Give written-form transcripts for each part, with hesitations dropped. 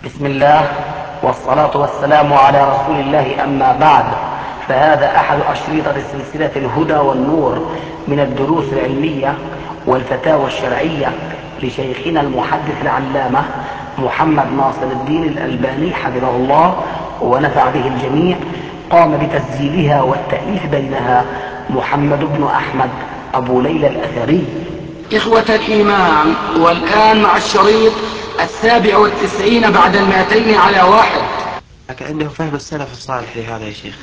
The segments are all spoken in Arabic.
بسم الله والصلاة والسلام على رسول الله، أما بعد، فهذا أحد أشرطة سلسلة الهدى والنور من الدروس العلمية والفتاوى الشرعية لشيخنا المحدث العلامة محمد ناصر الدين الألباني حفظه الله ونفع به الجميع. قام بتسجيلها والتأليف بينها محمد بن أحمد أبو ليلى الأثري. إخوة الإيمان، والآن مع الشريط 97 بعد 200 على 1. كأنه فهم السلف الصالح لهذا يا شيخ.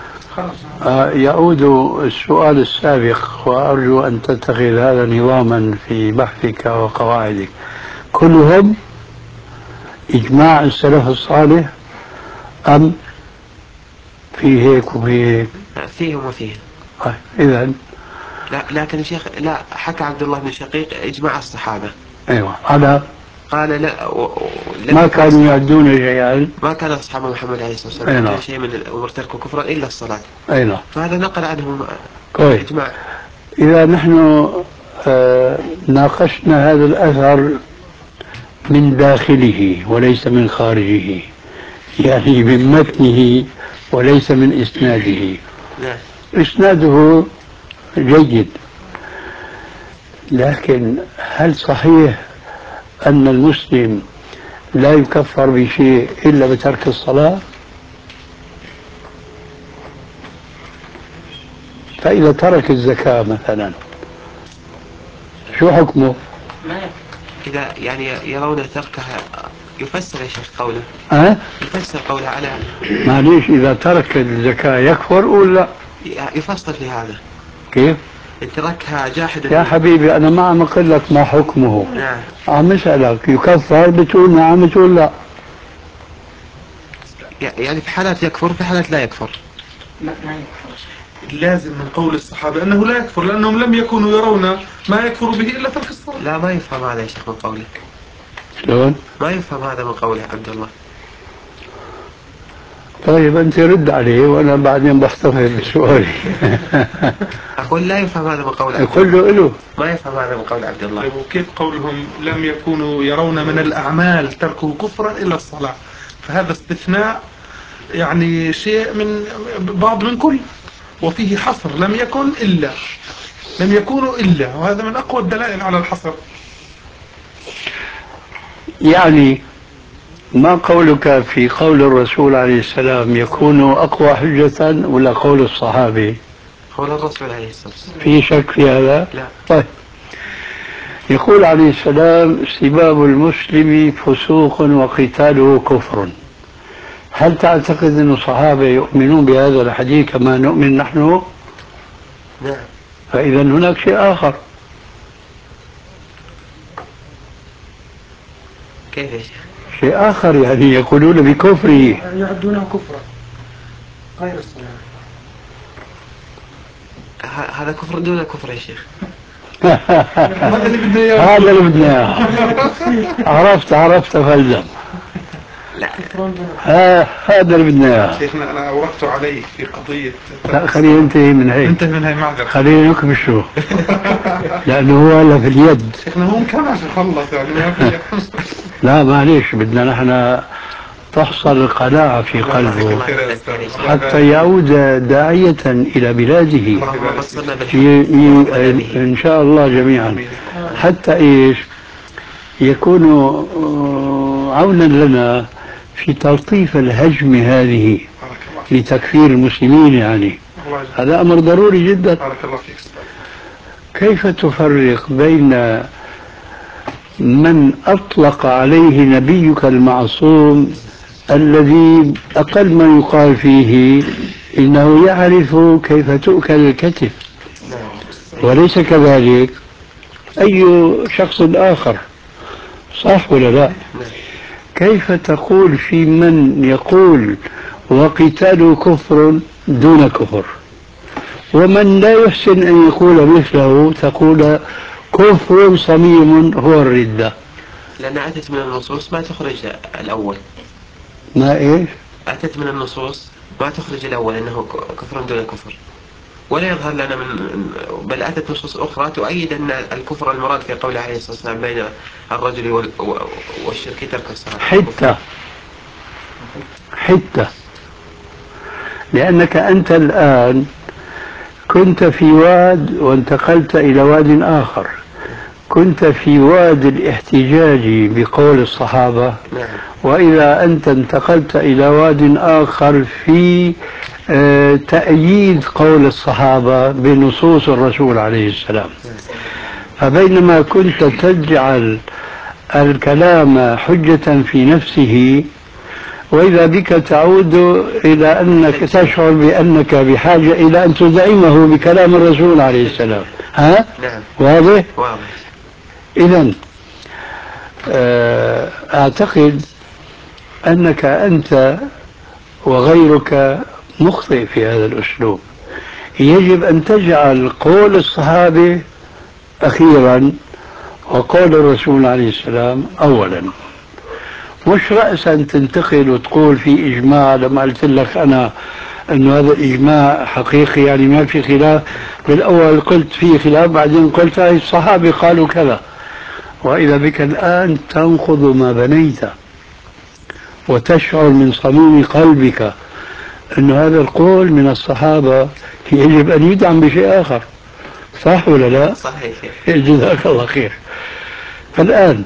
يعود السؤال السابق، وأرجو أن تتخذ هذا نظاما في بحثك وقواعدك. كلهم إجماع السلف الصالح أم في هيك وفي هيك؟ فيهم وفيهم. إذن لا، لكن يا شيخ لا، حكى عبد الله بن شقيق إجماع الصحابة. أيوة، على قال لا ما كانوا يعدون شيئا، ما كان أصحاب محمد عليه الصلاة والسلام يعدون شيء من الأمور تركوا كفرا إلا الصلاة. أيوة. فهذا نقل عنهم إجماع. إذا نحن ناقشنا هذا الأثر من داخله وليس من خارجه، يعني من متنه وليس من إسناده. إسناده جيد، لكن هل صحيح أن المسلم لا يكفر بشيء إلا بترك الصلاة؟ فإذا ترك الزكاة مثلا شو حكمه؟ إذا يعني يرون تركها يفسر يا شيخ قوله. يفسر قوله على معليش، إذا ترك الزكاة يكفر ولا يفصل في هذا؟ كيف؟ تركها جاحدا. يا حبيبي أنا ما عم أقول لك ما حكمه. نعم. عم أسألك يكفر، بتقول نعم بتقول لا. يعني في حالات يكفر، في حالات لا يكفر. ما يكفر. لازم من قول الصحابة أنه لا يكفر، لأنهم لم يكونوا يرون ما يكفر به إلا ترك الصلاة. لا، ما يفهم هذا يا شيخ من قولك. شلون؟ ما يفهم هذا من قوله عبد الله. طيب أنت رد عليه وأنا بعدين بحتفظ بسؤالي. أقول لا يفهم هذا من قول عبد الله. يقول له ما يفهم هذا من قول عبد الله. وكيف قولهم لم يكونوا يرون من الأعمال تركه كفرا إلا الصلاة؟ فهذا استثناء، يعني شيء من بعض من كل، وفيه حصر، لم يكونوا إلا، وهذا من أقوى الدلائل على الحصر. يعني ما قولك في قول الرسول عليه السلام يكون أقوى حجة ولا قول الصحابي؟ قول الرسول عليه الصلاة والسلام. في شك في هذا؟ لا. طيب، يقول عليه السلام سباب المسلم فسوق وقتاله كفر. هل تعتقد أن الصحابة يؤمنون بهذا الحديث كما نؤمن نحن؟ نعم. فإذا هناك شيء آخر. كيف يا شيخ؟ شيء آخر، يعني يقولون بكفره، يعدونه كفرا غير الصلاة. هذا كفر دون كفر يا شيخ. هذا اللي بدنا اياه. عرفت فلزم. لا، هذا اللي بدنا اياه. شيخنا أنا أوردت عليك في قضية. لا خليه ينتهي من هي. معذرة. خليه يكبشه. لأنه هو هلا في اليد. شيخنا هو كمان خلص يعني ما في. لا معليش، بدنا نحن تحصل القناعة في قلبه حتى يعود داعية إلى بلاده إن شاء الله جميعا، حتى إيش يكون عونا لنا في تلطيف الهجم هذه لتكفير المسلمين. يعني هذا أمر ضروري جدا. كيف تفرق بين من أطلق عليه نبيك المعصوم الذي أقل ما يقال فيه إنه يعرف كيف تؤكل الكتف، وليس كذلك أي شخص آخر، صح ولا لا؟ كيف تقول في من يقول وقتال كفر دون كفر، ومن لا يحسن أن يقول مثله تقول كفر صميم هو الردة؟ لأن أتت من النصوص ما تخرج الأول. ما إيش؟ أتت من النصوص ما تخرج الأول أنه كفر دون كفر، ولا يظهر لنا بل أتت نصوص أخرى تؤيد أن الكفر المراد في قول عليه الصلاة والسلام بين الرجل والشرك ترك الصلاة. حتة، لأنك أنت الآن كنت في واد وانتقلت إلى واد آخر. كنت في واد الاحتجاج بقول الصحابة، وإذا أنت انتقلت إلى واد آخر في تأييد قول الصحابة بنصوص الرسول عليه السلام. فبينما كنت تجعل الكلام حجة في نفسه، وإذا بك تعود إلى أنك تشعر بأنك بحاجة إلى أن تدعمه بكلام الرسول عليه السلام. ها؟ نعم. واضح؟ واضح. إذن أعتقد أنك أنت وغيرك مخطئ في هذا الأسلوب. يجب أن تجعل قول الصحابة أخيرا وقول الرسول عليه السلام أولا، مش رأسا تنتقل وتقول في إجماع. لما قلت لك أنا أنه هذا إجماع حقيقي يعني ما في خلاف، بالأول قلت في خلاف، بعدين قلت هاي الصحابة قالوا كذا، وإذا بك الآن تنقض ما بنيت وتشعر من صميم قلبك أن هذا القول من الصحابة يجب أن يدعم بشيء آخر. صح ولا لا؟ صحيح. جزاك الله خير. فالآن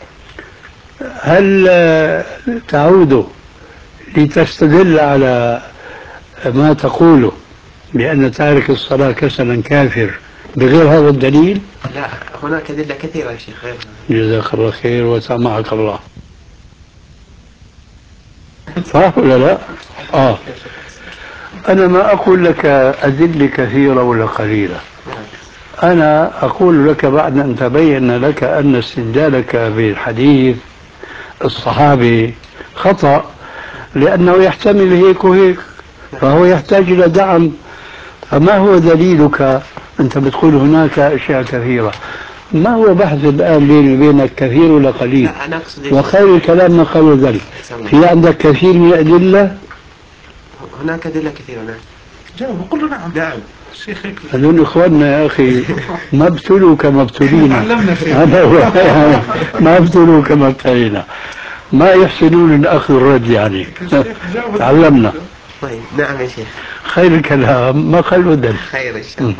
هل تعود لتستدل على ما تقوله بأن تارك الصلاة كسلا كافر بغير هذا الدليل؟ لا، هناك أدلة كثيرة يا شيخ غير. جزاك الله خير وسامحك الله. صح ولا لا؟ أنا ما أقول لك أدلة كثيرة ولا قليلة، أنا أقول لك بعد أن تبين لك أن استدلالك بالحديث الصحابي خطأ، لأنه يحتمل هيك وهيك، فهو يحتاج إلى دعم. فما هو دليلك؟ أنت بتقول هناك أشياء كثيرة. ما هو بحث الآن بيني وبينك كثير ولا قليل؟ لا، أنا أقصد وخير الكلام ما قالوا ذلك. في عندك كثير من الأدلة؟ هناك أدلة كثيرة. نعم. جاوب قل له نعم. نعم. الشيخ هيك هذول إخواننا يا أخي ما ابتلوا كما ابتلينا. علمنا شيء. هذا هو ما ابتلوا كما ابتلينا، ما يحسنون الأخذ والرد يعني. تعلمنا. طيب. نعم يا شيخ. خير الكلام ما قل ودل. خير إن شاء الله.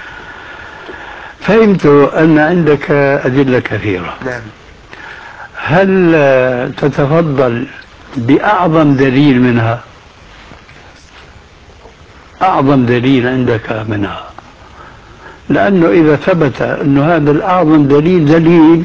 فهمت أن عندك أدلة كثيرة. نعم. هل تتفضل بأعظم دليل منها؟ أعظم دليل عندك منها، لأنه إذا ثبت أن هذا الأعظم دليل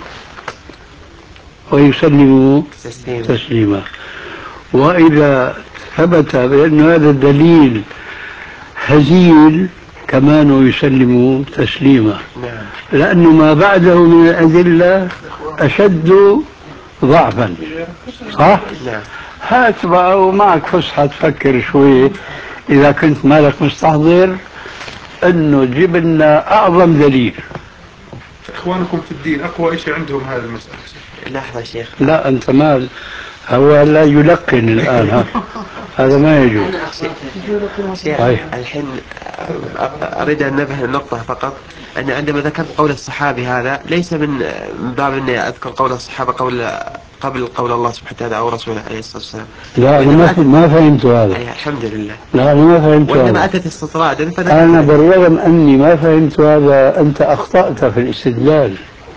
ويسلم تسليما، وإذا ثبت بأن هذا الدليل هزيل كمان يسلم تسليما، لأنه ما بعده من الأدلة أشد ضعفا. صح؟ هات بقى ومعك فسحة تفكر شوي إذا كنت مالك مستحضر أنه جيب لنا أعظم دليل. إخوانكم في الدين أقوى شيء عندهم هذا المسألة. لحظة شيخ. لا أنت ما هو لا يلقن الآن. هذا ما يجوز. شيخ الحين أريد أن ننبه النقطة فقط، أن عندما ذكرت قول الصحابي هذا ليس من باب أني أذكر قول الصحابة قبل قول الله سبحانه وتعالى أو رسوله عليه الصلاة والسلام. لا أنا ما فهمت هذا. الحمد لله. لا أنا ما فهمت هذا. وإنما أتت استطرادا أنا بالرغم أني ما فهمت هذا أنت أخطأت في الاستدلال.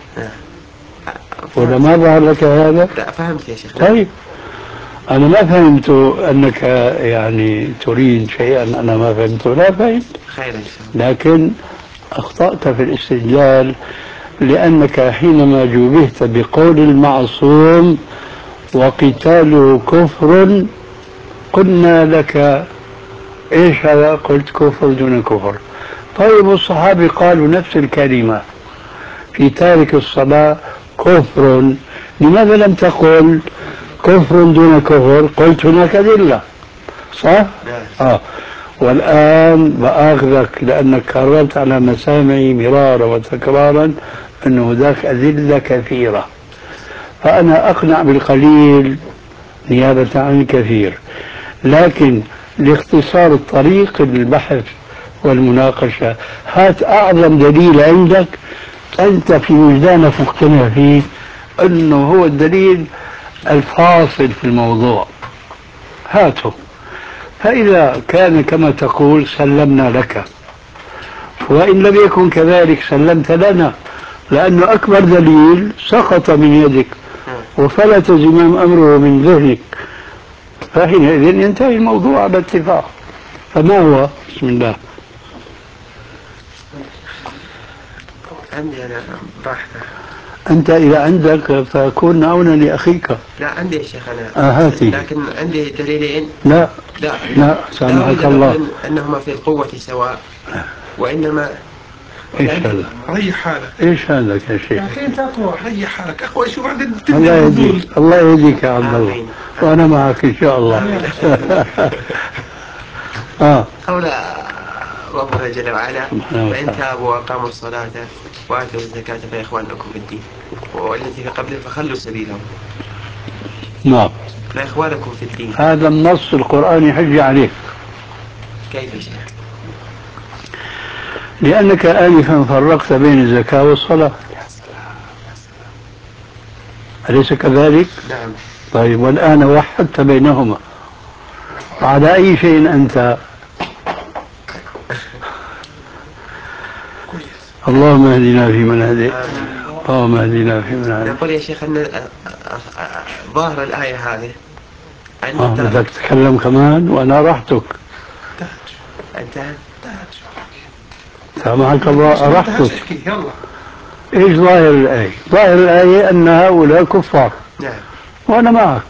ولا ما ظهر لك هذا؟ لا فهمت يا شيخ. طيب أنا ما فهمت أنك يعني تريد شيئا أنا ما فهمته. لا فهمت. خير إن شاء الله. لكن أخطأت في الاستدلال، لأنك حينما جوبهت بقول المعصوم وقتاله كفر قلنا لك إيش هذا؟ قلت كفر دون كفر. طيب الصحابة قالوا نفس الكلمة في تارك الصلاة كفر، لماذا لم تقل كفر دون كفر؟ قلت هناك أدلة. صح؟ والآن بآخذك لأنك كررت على مسامعي مرارا وتكرارا أن هناك أدلة كثيرة، فأنا أقنع بالقليل نيابة عن الكثير. لكن لاختصار الطريق البحث والمناقشة هات أعظم دليل عندك أنت في وجدانك مقتنع فيه أنه هو الدليل الفاصل في الموضوع. هاته. فإذا كان كما تقول سلمنا لك، وإن لم يكن كذلك سلمت لنا، لأنه أكبر دليل سقط من يدك وفلت زمام أمره من ذهنك، فحينئذ ينتهي الموضوع على اتفاق. فما هو؟ بسم الله. عندي أنا بحثة. أنت إذا عندك فكن عونا لأخيك. لا عندي يا شيخ أنا. هاتي. لكن عندي دليلين. لا لا لا سامحك الله. أنهما في القوة سواء، وإنما ايش هذا؟ ريح حالك. ايش هذا يا شيخ؟ يا اخي انت اقوى، ريح حالك اقوى شو بعدين الله تبدا نزول. يهديك، الله يهديك يا عبد الله. آمين. وانا معك ان شاء الله. قول ربنا جل وعلا: سبحانه فإن وتعالى. تابوا وأقاموا الصلاة وآتوا الزكاة فإخوانكم في الدين، والتي في قبله فخلوا سبيلهم. نعم. فإخوانكم في الدين. هذا النص القرآني يحج عليك. كيف يا شيخ؟ لأنك آنفا فرقت بين الزكاة والصلاة، أليس كذلك؟ نعم. طيب، والآن وحدت بينهما، على أي شيء أنت؟ اللهم اهدنا فيمن هديت، اللهم اهدنا فيمن هديت. نقول يا شيخ أن ظاهر الآية هذه بدك تتكلم كمان وأنا راحتك. انتهى. سامحك الله، أرحتك. يلا. إيش ظاهر الآية؟ ظاهر الآية أن هؤلاء كفار. نعم. وأنا معك،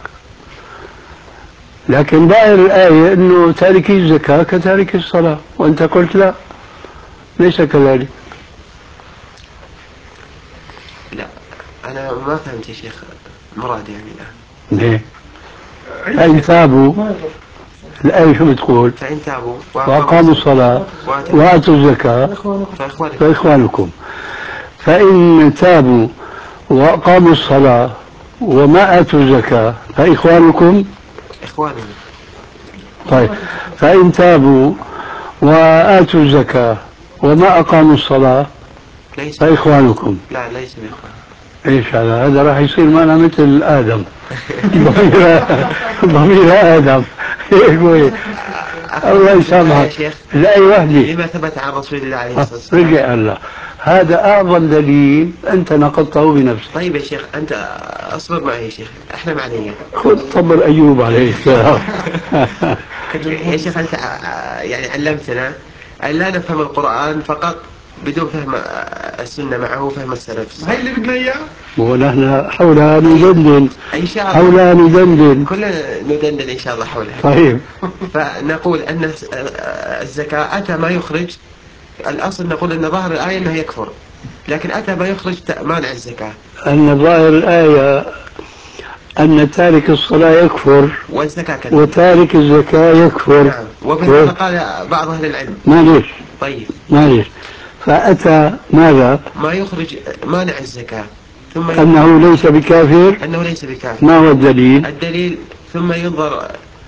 لكن ظاهر الآية أنه تاركي الزكاة كتارك الصلاة، وأنت قلت لا، ليس كذلك. لا أنا ما فهمت يا شيخ مراد يعني الآن. ليه؟ فإن تابوا، الآية شو بتقول؟ فإن تابوا وأقاموا الصلاة وآتوا الزكاة فإخوانكم. فإن تابوا وأقاموا الصلاة وما آتوا الزكاة فإخوانكم. إخواننا. طيب، فإن تابوا وآتوا الزكاة وما أقاموا الصلاة فإخوانكم. لا ليس بإخوان. ايش هذا؟ هذا راح يصير معنا مثل آدم. ضمير آدم. الله يسامحك. لا وحدي. لما ثبت عن رسول الله عليه الصلاة والسلام. رجع الله. هذا أعظم دليل أنت نقضته بنفسك. طيب يا شيخ أنت أصبر معي يا شيخ، إحنا معنيين. خذ صبر أيوب عليه السلام. يا شيخ أنت يعني علمتنا أن لا نفهم القرآن فقط بدون فهم السنة معه وفهم السلف. هاي اللي بدنا إياه. ونحن حولها ندندن. إن شاء الله. حولها ندندن. كلنا ندندن إن شاء الله حولها. طيب. فنقول أن الزكاة أتى ما يخرج. الأصل نقول أن ظاهر الآية أنه يكفر، لكن أتى ما يخرج مانع الزكاة. أن ظاهر الآية أن تارك الصلاة يكفر والزكاة كذلك. وتارك الزكاة يكفر. نعم. وبهذا قال بعض أهل العلم. معليش. طيب. معليش. فأتى ماذا؟ ما يخرج مانع الزكاة. ثم أنه ليس بكافر. أنه ليس بكافر. ما هو الدليل؟ الدليل ثم ينظر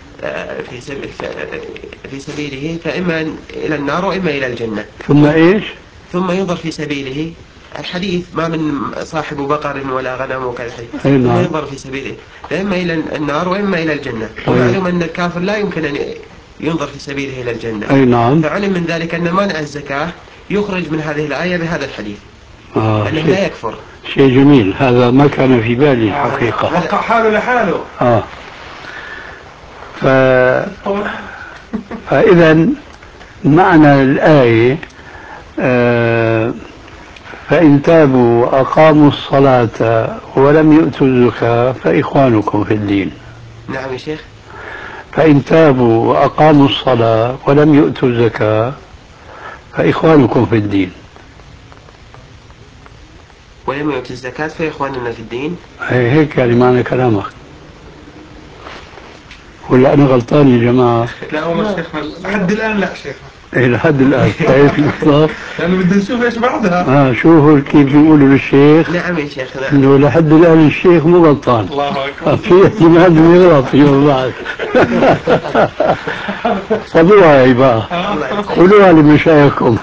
في سبيله فإما إلى النار وإما إلى الجنة. ثم إيش؟ ثم ينظر في سبيله. الحديث ما من صاحب بقر ولا غنم وكذا حديث. ثم ينظر في سبيله فإما إلى النار وإما إلى الجنة. ومعلوم أن الكافر لا يمكن أن ينظر في سبيله إلى الجنة. أي نعم. فعلم من ذلك أن مانع الزكاة يخرج من هذه الآية بهذا الحديث. أنه لا يكفر. شيء جميل، هذا ما كان في بالي الحقيقة. وقع حاله لحاله. فإذا معنى الآية فإن تابوا وأقاموا الصلاة ولم يؤتوا الزكاة فإخوانكم في الدين. نعم يا شيخ. فإن تابوا وأقاموا الصلاة ولم يؤتوا الزكاة فإخوانكم في الدين. ولم يؤتوا الزكاة فإخواننا في الدين. هيك يعني معنى كلامك، ولا أنا غلطان يا جماعة؟ لا والله شيخنا لحد الآن لا شيخنا. إيه لحد الآن. شايف الإطلاق؟ لأنه بدنا نشوف إيش بعدها. شوفوا كيف بيقولوا للشيخ. نعم يا شيخ. نعم. إنه لحد الآن الشيخ مو غلطان. الله أكبر. في احتمال إنه يغلط فيما بعد. خذوها يا عباد، قولوها لمشايخكم.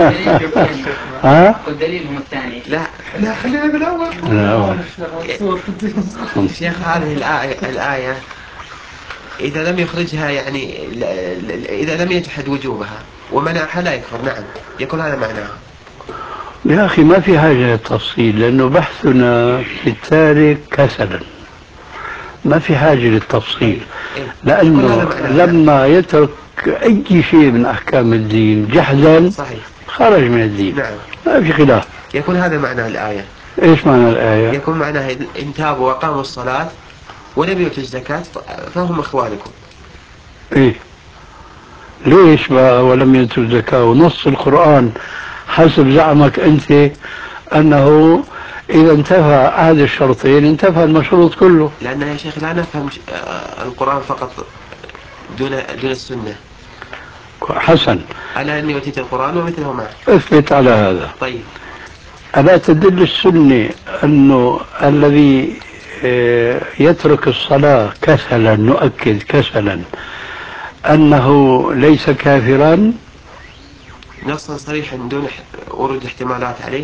والدليلهم الثاني. لا خلينا بالأول. شيخ هذه الآية إذا لم يخرجها يعني إذا لم يجحد وجوبها ومنعها لا يكفر. نعم يكون هذا معناها. يا أخي ما في حاجة للتفصيل، لأنه بحثنا في التارك كسلا، ما في حاجة للتفصيل. لأنه لما يترك أي شيء من أحكام الدين جحدا صحيح خرج من الدين. نعم. ما في خلاف. يكون هذا معنى الآية. إيش معنى الآية؟ يكون معناها إن تابوا وقاموا الصلاة ولم يؤتوا الزكاة فهم إخوانكم. إيه ليش بقى ولم يؤتوا الزكاة؟ ونص القرآن حسب زعمك أنت أنه إذا انتفى أحد الشرطين انتفى المشروط كله. لأن يا شيخ لا نفهم القرآن فقط دون السنة. حسن، ألا إني أوتيت القرآن ومثله معه. اثبت على هذا. طيب ألا تدل السنة أنه الذي يترك الصلاة كسلا، نؤكد كسلا، أنه ليس كافرا؟ نصا صريحا دون ورود احتمالات عليه.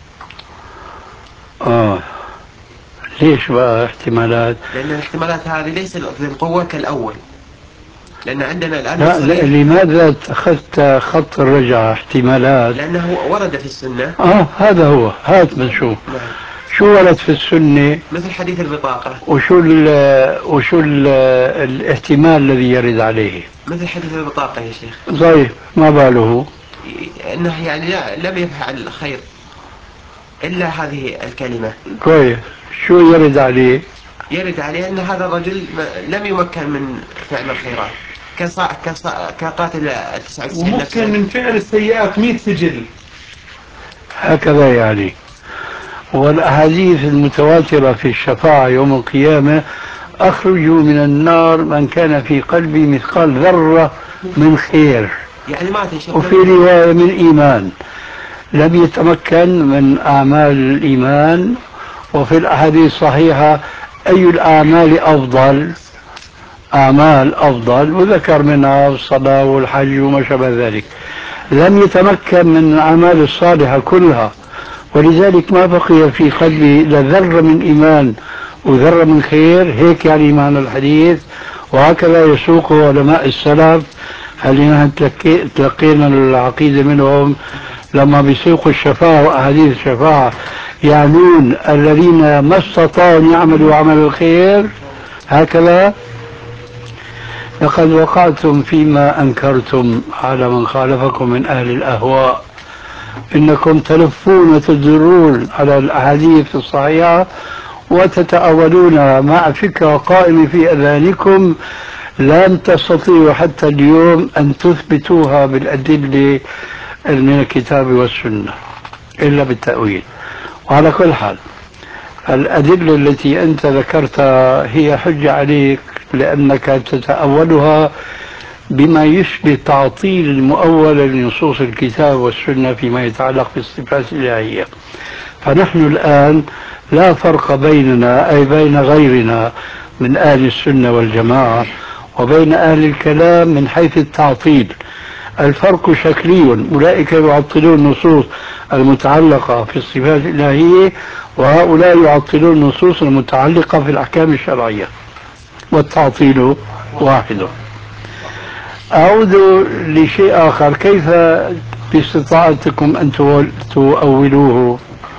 ليش بقى احتمالات؟ لأن الاحتمالات هذه ليس بالقوة كالأول، لأن عندنا الآن لا لماذا اتخذت خط الرجعة احتمالات؟ لأنه ورد في السنة. هذا هو، هات بنشوف. نعم. شو ورد في السنة؟ مثل حديث البطاقة. وشو الاحتمال الذي يرد عليه؟ مثل حديث البطاقة يا شيخ. طيب ما باله؟ أنه يعني لم يفعل الخير إلا هذه الكلمة. كويس. شو يرد عليه؟ يرد عليه أن هذا الرجل لم يمكن من فعل الخيرات كقاتل 99 نفسا، وممكن من فعل السيئات 100 سجل. هكذا يعني. والأحاديث المتواترة في الشفاعة يوم القيامة: أخرجوا من النار من كان في قلبي مثقال ذرة من خير، يعني ما تشوف. وفي رواية من إيمان، لم يتمكن من أعمال الإيمان. وفي الأحاديث الصحيحة أي الأعمال أفضل؟ أعمال أفضل، وذكر منها الصلاة والحج وما شابه ذلك. لم يتمكن من الأعمال الصالحة كلها، ولذلك ما بقي في قلبه إلا ذرة من إيمان وذرة من خير. هيك يعني معنى الحديث، وهكذا يسوقه علماء السلف. خلينا تلقينا العقيدة منهم لما بيسوقوا الشفاعة وأحاديث الشفاعة، يعنون الذين ما استطاعوا أن يعملوا عمل الخير. هكذا: لقد وقعتم فيما أنكرتم على من خالفكم من أهل الأهواء، إنكم تلفون وتدرون على الأحاديث الصحيحة وتتأولون مع فكرة قائمة في أذهانكم لم تستطيعوا حتى اليوم أن تثبتوها بالأدلة من الكتاب والسنة إلا بالتأويل. وعلى كل حال الأدلة التي أنت ذكرتها هي حجة عليك، لأنك تتأولها بما يشبه تعطيل المؤول لنصوص الكتاب والسنة فيما يتعلق بالصفات الإلهية. فنحن الآن لا فرق بيننا أي بين غيرنا من أهل السنة والجماعة وبين أهل الكلام من حيث التعطيل. الفرق شكلي: أولئك يعطلون النصوص المتعلقة في الصفات الإلهية، وهؤلاء يعطلون النصوص المتعلقة في الأحكام الشرعية، والتعطيل واحد. أعود لشيء آخر: كيف باستطاعتكم أن تؤولوه؟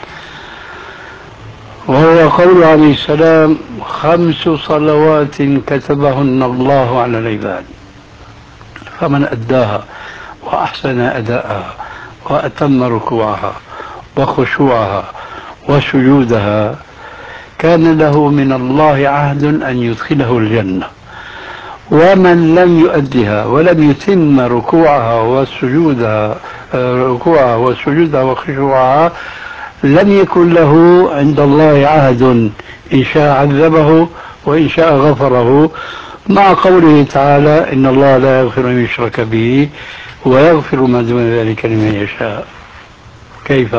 وهو قول عليه السلام: 5 صلوات كتبهن الله على العباد، فمن أداها وأحسن أداءها وأتم ركوعها وخشوعها وسجودها كان له من الله عهد أن يدخله الجنة. ومن لم يؤدها ولم يتم ركوعها وسجودها وخشوعها لم يكن له عند الله عهد، إن شاء عذبه وإن شاء غفره، مع قوله تعالى: إن الله لا يغفر أن يشرك به ويغفر ما دون ذلك لمن يشاء. كيف؟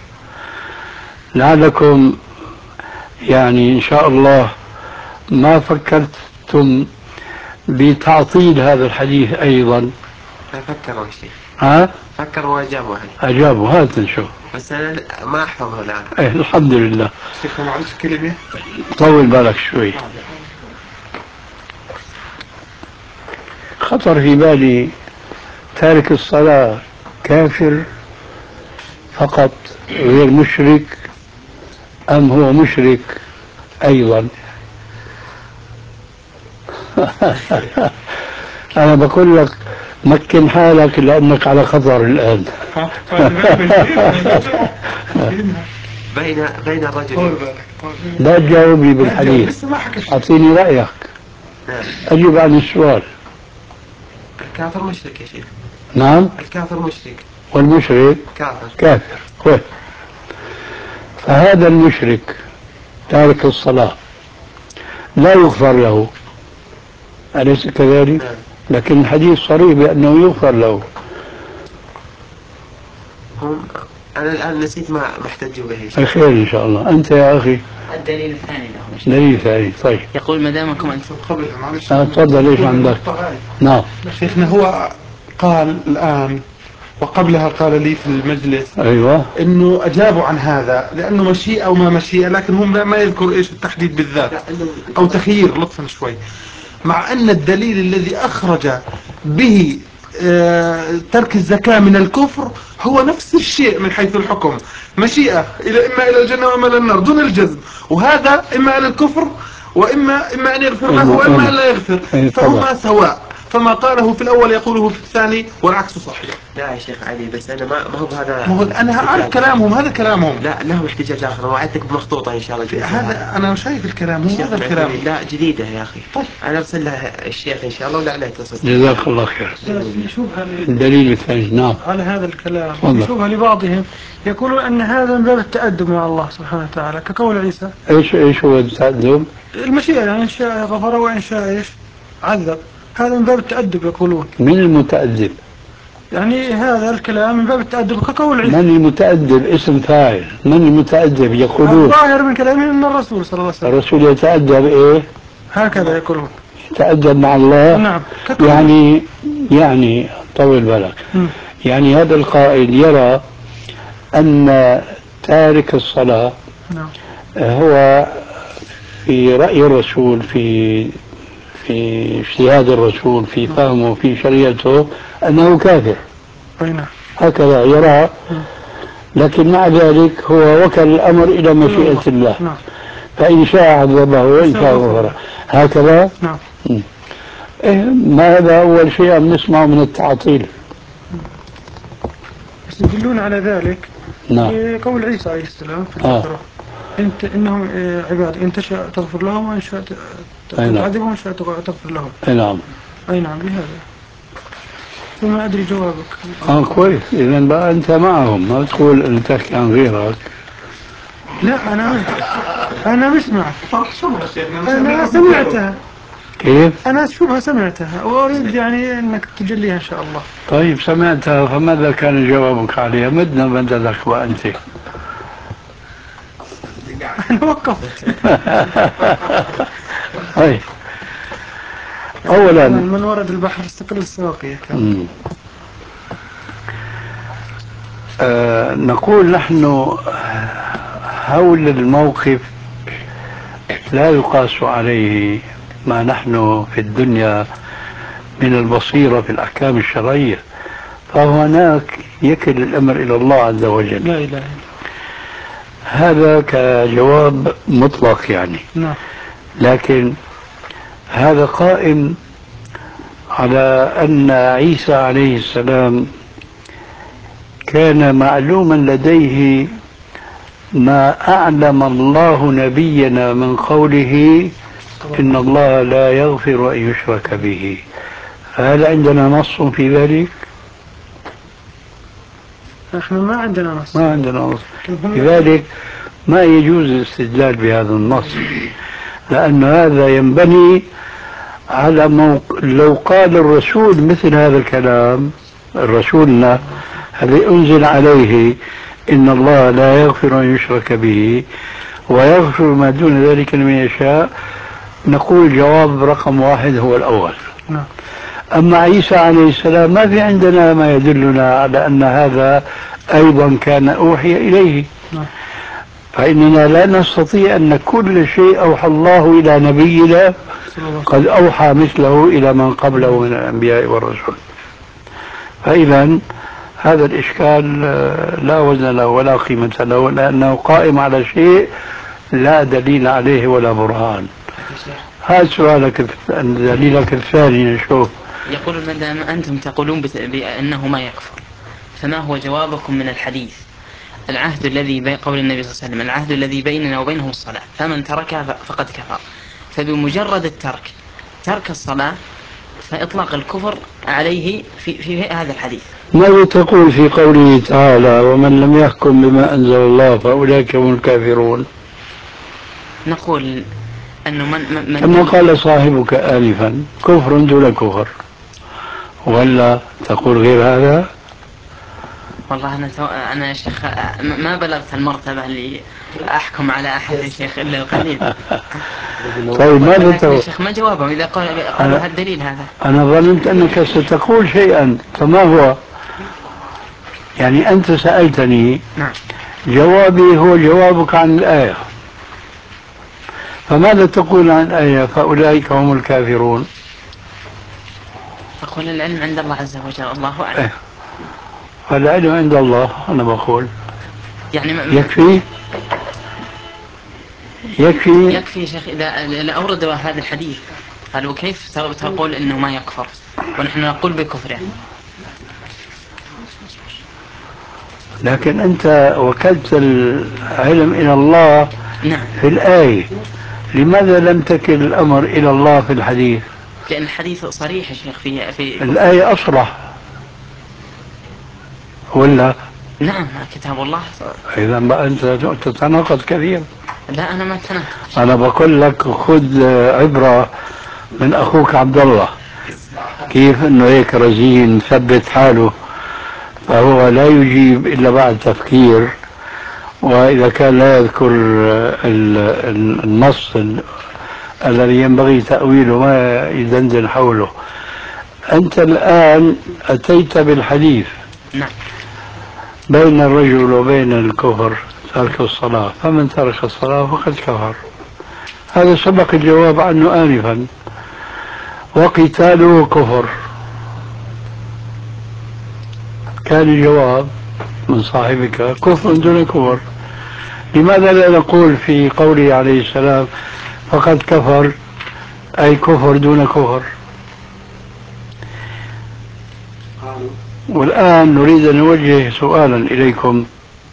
لعلكم يعني إن شاء الله ما فكرتم بتعطيل هذا الحديث أيضا. فكروا شيء. فكروا وأجابوا. أجابوا. هات نشوف. بس أنا ما أحفظه الآن. الحمد لله. شيخ معلش كلمة. طول بالك شوي. خطر في بالي تارك الصلاة كافر فقط غير مشرك أم هو مشرك أيضا؟ أنا بقول لك مكن حالك لأنك على خطر الآن. بين الرجل لا تجاوبني بالحديث، أعطيني رأيك. أجب عن السؤال. الكافر مشرك يا شيخ. نعم، الكافر مشرك والمشرك كافر. كويس. فهذا المشرك تارك الصلاة لا يغفر له، أليس كذلك؟ لكن الحديث صريح بأنه يغفر له. أنا الآن نسيت ما احتجوا به. الخير إن شاء الله. أنت يا أخي الدليل الثاني له. دليل ثاني. طيب، يقول ما دامكم أنتم قبل تفضل. إيش عندك؟ نعم شيخنا، هو قال الآن وقبلها قال لي في المجلس أيوة انه اجابوا عن هذا لانه مشيئة وما مشيئة، لكن هم ما يذكر ايش التحديد بالذات او تخيير لطفا شوي، مع ان الدليل الذي اخرج به ترك الزكاة من الكفر هو نفس الشيء من حيث الحكم، مشيئة إما إلى الجنة وإما إلى النار دون الجزم، وهذا إما إلى الكفر وإما أن يغفر له وإما أن لا يغفر، فهما سواء، فما قاله في الأول يقوله في الثاني والعكس صحيح. لا يا شيخ علي، بس أنا ما هو بهذا. ما هو أنا أعرف كلامهم، هذا كلامهم. لا لهم احتجاج آخر، وعدتك بمخطوطة إن شاء الله. هذا أنا شايف الكلام، هذا الكلام. لا جديدة يا أخي. طيب أنا أرسل لها الشيخ إن شاء الله ولا عليه تصل. جزاك الله خير. في شبهة الدليل الثاني. نعم على هذا الكلام. في شبهة لبعضهم يقولون أن هذا من باب التأدب مع الله سبحانه وتعالى كقول عيسى. ايش هو التأدب؟ المشيئة، يعني إن شاء غفر وإن شاء ايش عذب، هذا من باب التأدب يقولون. من المتأدب؟ يعني هذا الكلام من باب التأدب كقول عيسى. من المتأدب اسم فاعل، من المتأدب يقولون. الظاهر من كلامهم أن الرسول صلى الله عليه وسلم. الرسول يتأدب ايه؟ هكذا يقولون. يتأدب مع الله. نعم. يعني طول بالك. يعني هذا القائل يرى أن تارك الصلاة نعم. هو في رأي الرسول، في اجتهاد الرسول، في فهمه، في شريعته، أنه كافر. نعم. هكذا يرى، لكن مع ذلك هو وكل الأمر إلى مشيئة الله. نعم. فإن شاء عذبه وإن شاء غفره. هكذا. نعم. ما هذا أول شيء نسمعه من التعطيل. يدلون على ذلك. نعم. قول عيسى عليه السلام في الفترة إنهم عباد، إن تشاء تغفر لهم وإن شاء تعذبهم وإن شاء تغفر لهم. نعم. أي نعم بهذا. ثم أدري جوابك. كويس. إذا بقى أنت معهم، ما تقول أن تحكي عن غيرك. لا أنا مش معك. أنا سمعتها. كيف؟ أنا شبهة سمعتها وأريد يعني أنك تجليها إن شاء الله. طيب سمعتها، فماذا كان جوابك عليها؟ مدنا مددك وأنت. أنا وقفت. طيب أولا من ورد البحر استقل السواقية. نقول نحن حول الموقف لا يقاس عليه ما نحن في الدنيا من البصيرة في الأحكام الشرعية، فهناك يكل الأمر إلى الله عز وجل. لا إله. هذا كجواب مطلق يعني. نعم. لكن هذا قائم على أن عيسى عليه السلام كان معلوما لديه ما أعلم الله نبينا من قوله إن الله لا يغفر أن يشرك به. فهل عندنا نص في ذلك؟ نحن ما عندنا نص. ما عندنا نص. لذلك ما يجوز الاستدلال بهذا النص، لأن هذا ينبني على لو قال الرسول مثل هذا الكلام، رسولنا الذي أنزل عليه إن الله لا يغفر أن يشرك به ويغفر ما دون ذلك لمن يشاء، نقول جواب رقم واحد هو الأول. نعم. أما عيسى عليه السلام ما في عندنا ما يدلنا على أن هذا أيضا كان أوحي إليه. نعم. فإننا لا نستطيع أن كل شيء أوحى الله إلى نبينا قد أوحى مثله إلى من قبله من الأنبياء والرسل. فإذا هذا الإشكال لا وزن له ولا قيمة له، لأنه قائم على شيء لا دليل عليه ولا برهان. هذا سؤالك دليلك الثاني. نشوف. يقول ما دام أنتم تقولون بأنه ما يكفر، فما هو جوابكم من الحديث العهد الذي قول النبي صلى الله عليه وسلم العهد الذي بيننا وبينهم الصلاة فمن تركها فقد كفر؟ فبمجرد ترك الصلاة فإطلاق الكفر عليه في هذا الحديث. ماذا تقول في قوله تعالى ومن لم يحكم بما أنزل الله فأولئك هم الكافرون؟ نقول أنه من كما قال صاحبك آنفا كفر دون كفر، ولا تقول غير هذا؟ والله أنا يا شيخ ما بلغت المرتبة اللي أحكم على أحد يا شيخ إلا القليل. طيب ماذا تقول يا شيخ؟ ما جوابهم إذا قالوا هالدليل هذا؟ أنا ظننت أنك ستقول شيئا، فما هو؟ يعني أنت سألتني. نعم. جوابي هو جوابك عن الآية، فماذا تقول عن الآية فأولئك هم الكافرون؟ أقول العلم عند الله عز وجل، الله أعلم. فالعلم عند الله، أنا بقول يعني يكفي يا شيخ إذا أوردوا هذا الحديث قالوا كيف تقول إنه ما يكفر ونحن نقول بكفره؟ لكن أنت وكلت العلم إلى الله. نعم. في الآية، لماذا لم تكل الأمر إلى الله في الحديث؟ لأن الحديث صريح يا شيخ في الآية أصرح ولا؟ نعم كتاب الله. إذا بقى أنت تتناقض كثير. لا أنا ما تناقض. أنا بقول لك خذ عبرة من أخوك عبد الله، كيف إنه هيك رزين ثبت حاله، فهو لا يجيب إلا بعد تفكير، وإذا كان لا يذكر النص الذي ينبغي تأويله ما يدندن حوله. أنت الآن أتيت بالحديث. نعم. بين الرجل وبين الكفر ترك الصلاة، فمن ترك الصلاة فقد كفر. هذا سبق الجواب عنه آنفا. وقتاله كفر، كان الجواب من صاحبك كفر دون كفر. لماذا لا نقول في قوله عليه السلام فقد كفر أي كفر دون كفر؟ والآن نريد أن نوجه سؤالا إليكم.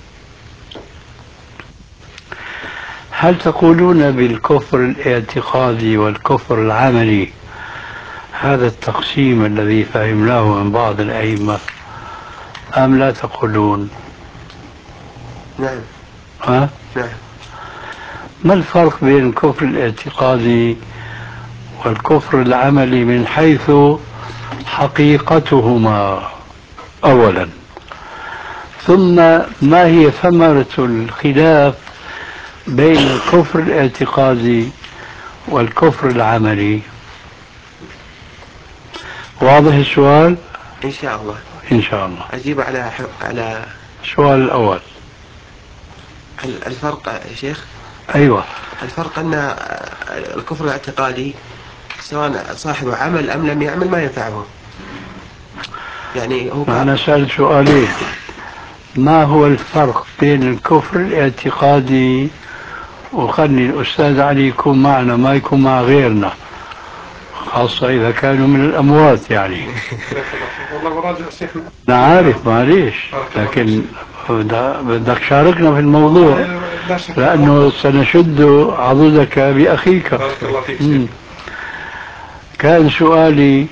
هل تقولون بالكفر الاعتقادي والكفر العملي هذا التقسيم الذي فهمناه من بعض الأئمة أم لا تقولون؟ نعم. ها؟ نعم. ما الفرق بين الكفر الاعتقادي والكفر العملي من حيث حقيقتهما أولا، ثم ما هي ثمرة الخلاف بين الكفر الاعتقادي والكفر العملي؟ واضح السؤال؟ إن شاء الله. إن شاء الله. أجيب على السؤال الأول. الفرق يا شيخ. أيوة. الفرق أن الكفر الاعتقادي سواء صاحبه عمل أم لم يعمل ما ينفعه. يعني هو أنا سألت سؤالين. ما هو الفرق بين الكفر الاعتقادي، وخلني الأستاذ علي يكون معنا ما يكون مع غيرنا، خاصة إذا كانوا من الأموات يعني. والله براجع شيخنا. أنا عارف معليش، لكن بدك شاركنا في الموضوع لأنه سنشد عضدك بأخيك. كان سؤالي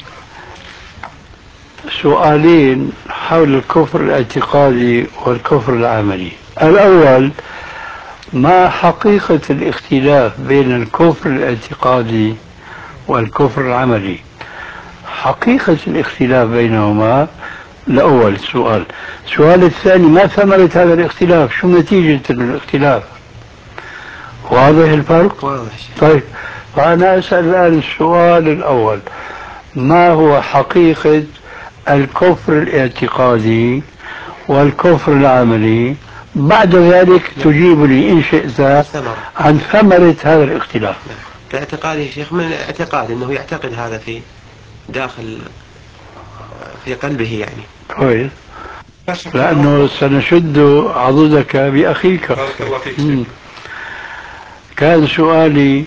سؤالين حول الكفر الاعتقادي والكفر العملي. الأول، ما حقيقة الاختلاف بين الكفر الاعتقادي والكفر العملي؟ حقيقة الاختلاف بينهما الأول سؤال. السؤال الثاني، ما ثمرة هذا الاختلاف؟ شو نتيجة الاختلاف؟ واضح الفرق؟ واضح. طيب، فأنا أسأل الآن السؤال الأول، ما هو حقيقة الكفر الاعتقادي والكفر العملي؟ بعد ذلك تجيب لي إن شئت عن ثمرة هذا الاختلاف. باعتقادي يا شيخ، من اعتقاد أنه يعتقد هذا في داخل في قلبه يعني. كويس. لأنه سنشد عضدك بأخيك. بارك الله فيك. كان سؤالي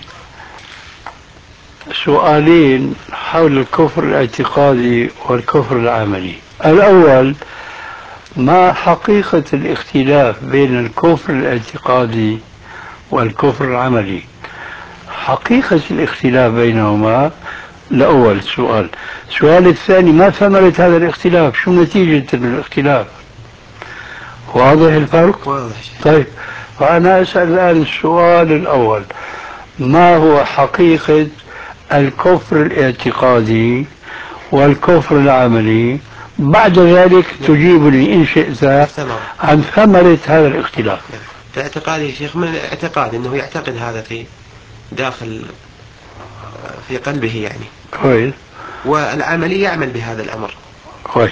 سؤالين حول الكفر الاعتقادي والكفر العملي. الأول، ما حقيقة الاختلاف بين الكفر الاعتقادي والكفر العملي؟ حقيقة الاختلاف بينهما الأول سؤال. السؤال الثاني، ما ثمرة هذا الاختلاف؟ شو نتيجة الاختلاف؟ واضح الفرق؟ واضح. طيب، فأنا أسأل الآن السؤال الأول، ما هو حقيقة الكفر الاعتقادي والكفر العملي؟ بعد ذلك تجيبني إن شئت عن ثمرة هذا الاختلاف. باعتقادي يا شيخ، من اعتقاد أنه يعتقد هذا في داخل في قلبه يعني. كويس. والعملي يعمل بهذا الأمر. كويس.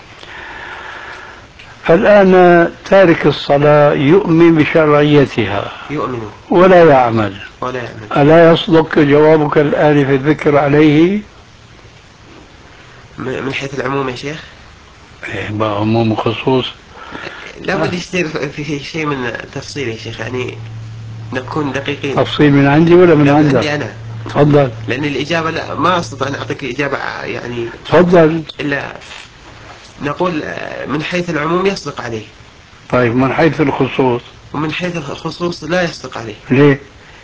الآن تارك الصلاة يؤمن بشرعيتها، يؤمن ولا يعمل. ألا يصدق جوابك الآن في الذكر عليه؟ من حيث العموم يا شيخ؟ عموم وخصوص. لا بد يصير في شيء من تفصيل يا شيخ، يعني نكون دقيقين. تفصيل من عندي ولا من عندك؟ عندي أنا. تفضل. لأن الإجابة لا، ما أستطيع أن أعطيك إجابة يعني. تفضل. إلا نقول من حيث العموم يصدق عليه. طيب، من حيث الخصوص؟ ومن حيث الخصوص لا يصدق عليه. ليه؟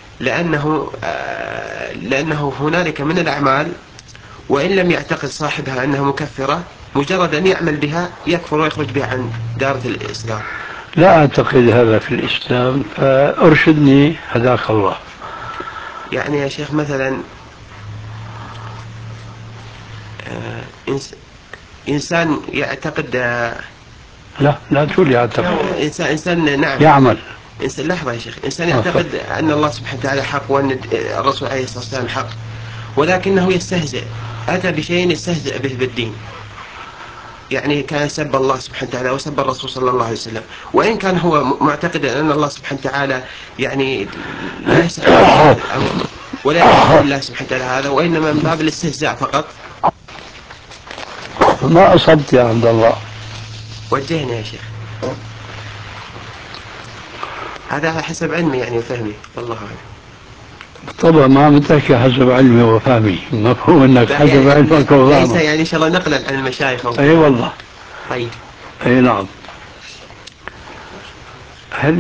لأنه هنالك من الأعمال وإن لم يعتقد صاحبها أنها مكفرة، مجرد أن يعمل بها يكفر ويخرج بها عن دائرة الإسلام. لا أعتقد هذا في الإسلام، فأرشدني هداك الله. يعني يا شيخ مثلا إنسان يعتقد. لا تقول يعتقد. إنسان نعم يعمل. إنسان، لحظة يا شيخ، إنسان يعتقد أن الله سبحانه وتعالى حق وأن الرسول عليه الصلاة والسلام حق، ولكنه يستهزئ، أتى بشيء يستهزئ به بالدين. يعني كان سب الله سبحانه وتعالى وسب الرسول صلى الله عليه وسلم، وإن كان هو معتقدا أن الله سبحانه وتعالى يعني لا يستحق هذا الأمر ولا يعتقد الله سبحانه وتعالى هذا، وإنما من باب الاستهزاء فقط. ما أصبت يا عبد الله. وجهني يا شيخ. هذا حسب علمي يعني وفهمي، والله أعلم. طبعا ما عم تحكي حسب علمي وفهمي، مفهوم انك حسب يعني علمك وفهمك. ليس يعني ان شاء الله نقلا عن المشايخ. اي والله. طيب. اي نعم. هل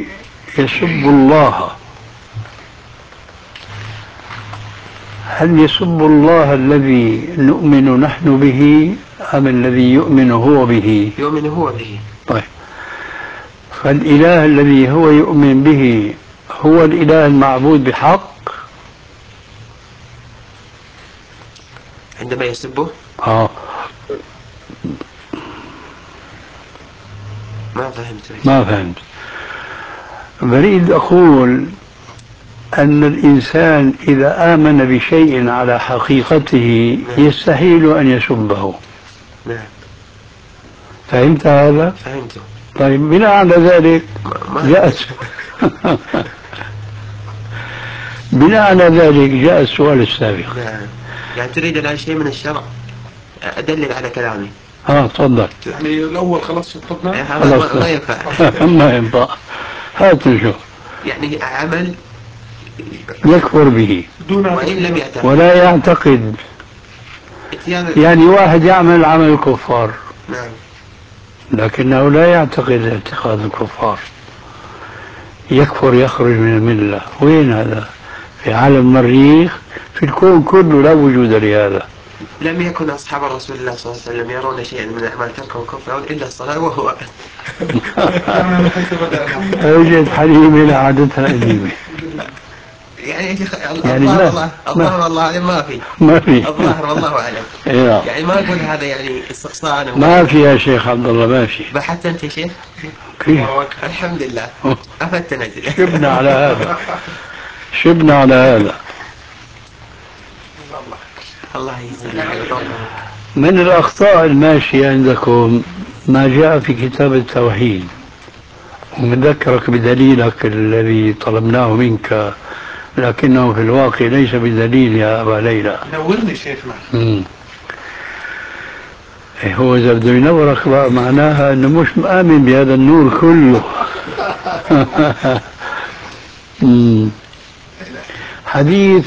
يسب الله الذي نؤمن نحن به أم الذي يؤمن هو به؟ يؤمن هو به. طيب، فالإله الذي هو يؤمن به هو الإله المعبود بحق عندما يسبه؟ ما فهمت. بريد أقول أن الإنسان إذا آمن بشيء على حقيقته يستحيل أن يسبه. نعم. فهمت هذا؟ فهمته. طيب، بناء على ذلك جاء السؤال السابق. نعم. يعني تريد الآن شيء من الشرع أدلل على كلامي. تفضل. يعني الأول خلاص شطبنا. خلاص ما ينفع. ما ينفع. هات نشوف. يعني عمل يكفر به وإن لم يعتقد ولا يعتقد. يعني واحد يعمل عمل الكفار. نعم. لكنه لا يعتقد اعتقاد الكفار، يكفر، يخرج من الملة. وين هذا؟ في عالم المريخ، في الكون كله لا وجود لهذا. لم يكن أصحاب رسول الله صلى الله عليه وسلم يرون شيئا من أعمال تركهم كفرا إلا الصلاة وهو أوجد حليمة عادتها أليمة. يعني يا شيخ الظاهر والله ما في الظاهر والله أعلم. يعني ما أقول هذا يعني استقصاء. ما في يا شيخ عبد الله، ما في. بحثت أنت يا شيخ؟ الحمد لله أفدتنا. شبنا على هذا. الله يسلمك. من الأخطاء الماشية عندكم ما جاء في كتاب التوحيد، ومذكرك بدليلك الذي طلبناه منك لكنه في الواقع ليس بدليل يا أبا ليلى. نورني شيخنا. هو إذا بده ينورك بقى معناها أنه مش مآمن بهذا النور كله. حديث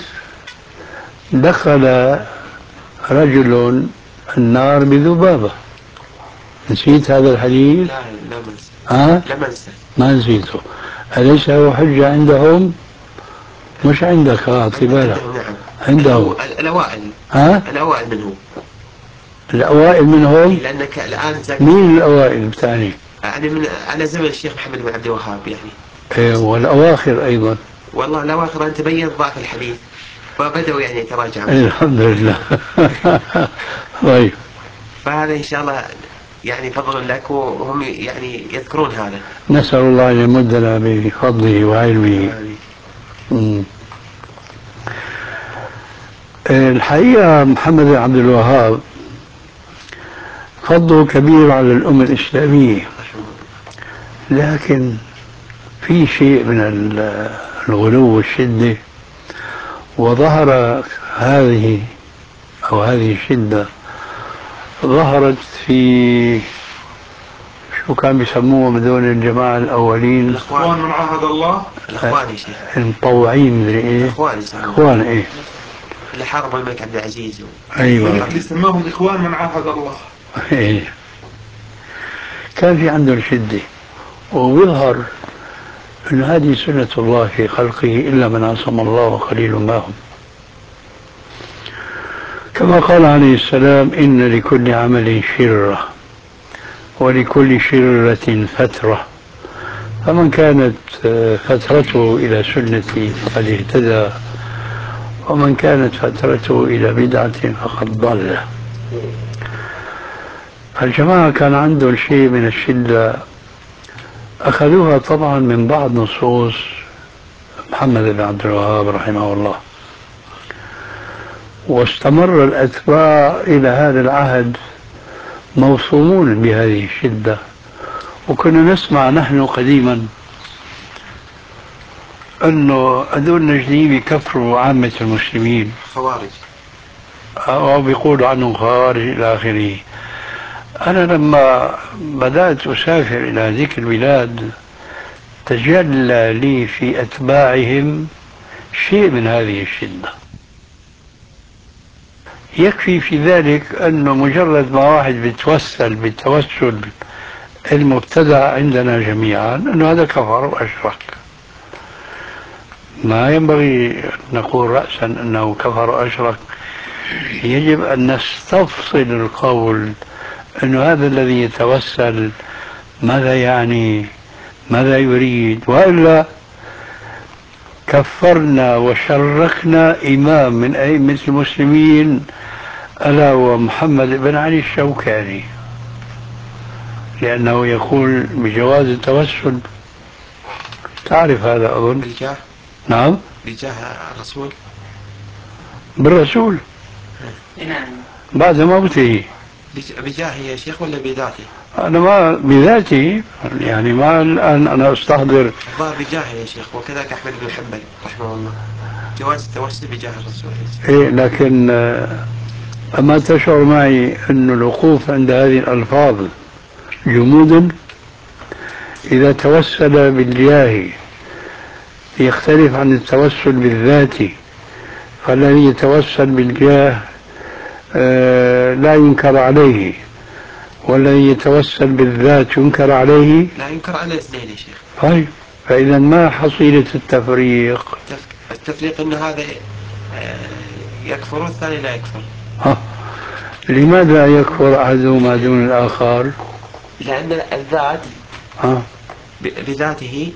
دخل رجل النار بذبابة، نسيت هذا الحديث؟ لا لم أنسى. ما نسيته. أليس هو حجة عندهم؟ مش عندك أعطي بالك. نعم. عندهم الأوائل. الأوائل منهم. الأوائل منهم؟ لأنك الآن مين الأوائل الثاني؟ يعني على زمن الشيخ محمد بن عبد الوهاب يعني. إيه، والأواخر أيضا. والله الأواخر أن تبين ضعف الحديث فبدأوا يعني يتراجعون. الحمد لله. طيب. فهذا إن شاء الله يعني فضل لك، وهم يعني يذكرون هذا. نسأل الله أن يمدنا بفضله وعلمه. الحقيقة محمد بن عبد الوهاب فضله كبير على الأمة الإسلامية، لكن في شيء من الغلو والشدة، وظهر هذه الشدة ظهرت في شو كان بيسموهم هذول الجماعة الأولين؟ الإخوان من عهد الله. الإخوان يا شيخ. المطوعين مدري إيه؟ إخوان إيه؟ اللي حاربوا الملك عبد العزيز. أيوة. اللي سماهم إخوان من عهد الله. إيه. كان في عندهم شدة، ويظهر أن هذه سنة الله في خلقه إلا من عصم الله وقليل ما هم. كما قال عليه السلام: إن لكل عمل شرة ولكل شرة فترة، فمن كانت فترته إلى سنتي فقد اهتدى، ومن كانت فترته إلى بدعة فقد ضل. فالجماعة كان عندهم شيء من الشدة، أخذوها طبعا من بعض نصوص محمد بن عبد الوهاب رحمه الله، واستمر الأتباع إلى هذا العهد موصومون بهذه الشدة. وكنا نسمع نحن قديما أنه هذول النجديين يكفروا عامة المسلمين، خوارج، أو بيقولوا عنهم خوارج إلى آخره. أنا لما بدأت أسافر إلى ذيك البلاد تجلى لي في أتباعهم شيء من هذه الشدة. يكفي في ذلك أنه مجرد ما واحد بيتوسل بالتوسل المبتدع عندنا جميعا أنه هذا كفر وأشرك. ما ينبغي نقول رأسا أنه كفر وأشرك، يجب أن نستفصل القول أنه هذا الذي يتوسل ماذا يعني، ماذا يريد، وإلا كفرنا وشركنا إمام من أئمة المسلمين ألا ومحمد بن علي الشوكاني، لأنه يقول بجواز التوسل. تعرف هذا أظن؟ بالجاه. نعم، بجاه الرسول. بالرسول. نعم. بعد موته. بجاهه يا شيخ ولا بذاته؟ أنا ما بذاتي، يعني ما الآن أنا أستحضر. الظاهر بجاهه يا شيخ، وكذلك أحمد بن حنبل رحمه الله جواز التوسل بجاه الرسول. إيه، لكن أما تشعر معي أن الوقوف عند هذه الألفاظ جمود؟ إذا توسل بالجاه يختلف عن التوسل بالذات، فالذي يتوسل بالجاه لا ينكر عليه، والذي يتوسل بالذات ينكر عليه. لا ينكر على الاثنين يا شيخ. طيب، فإذا ما حصيلة التفريق؟ التفريق أن هذا يكفر والثاني لا يكفر. لماذا يكفر أحدهما دون الآخر؟ لأن الذات بذاته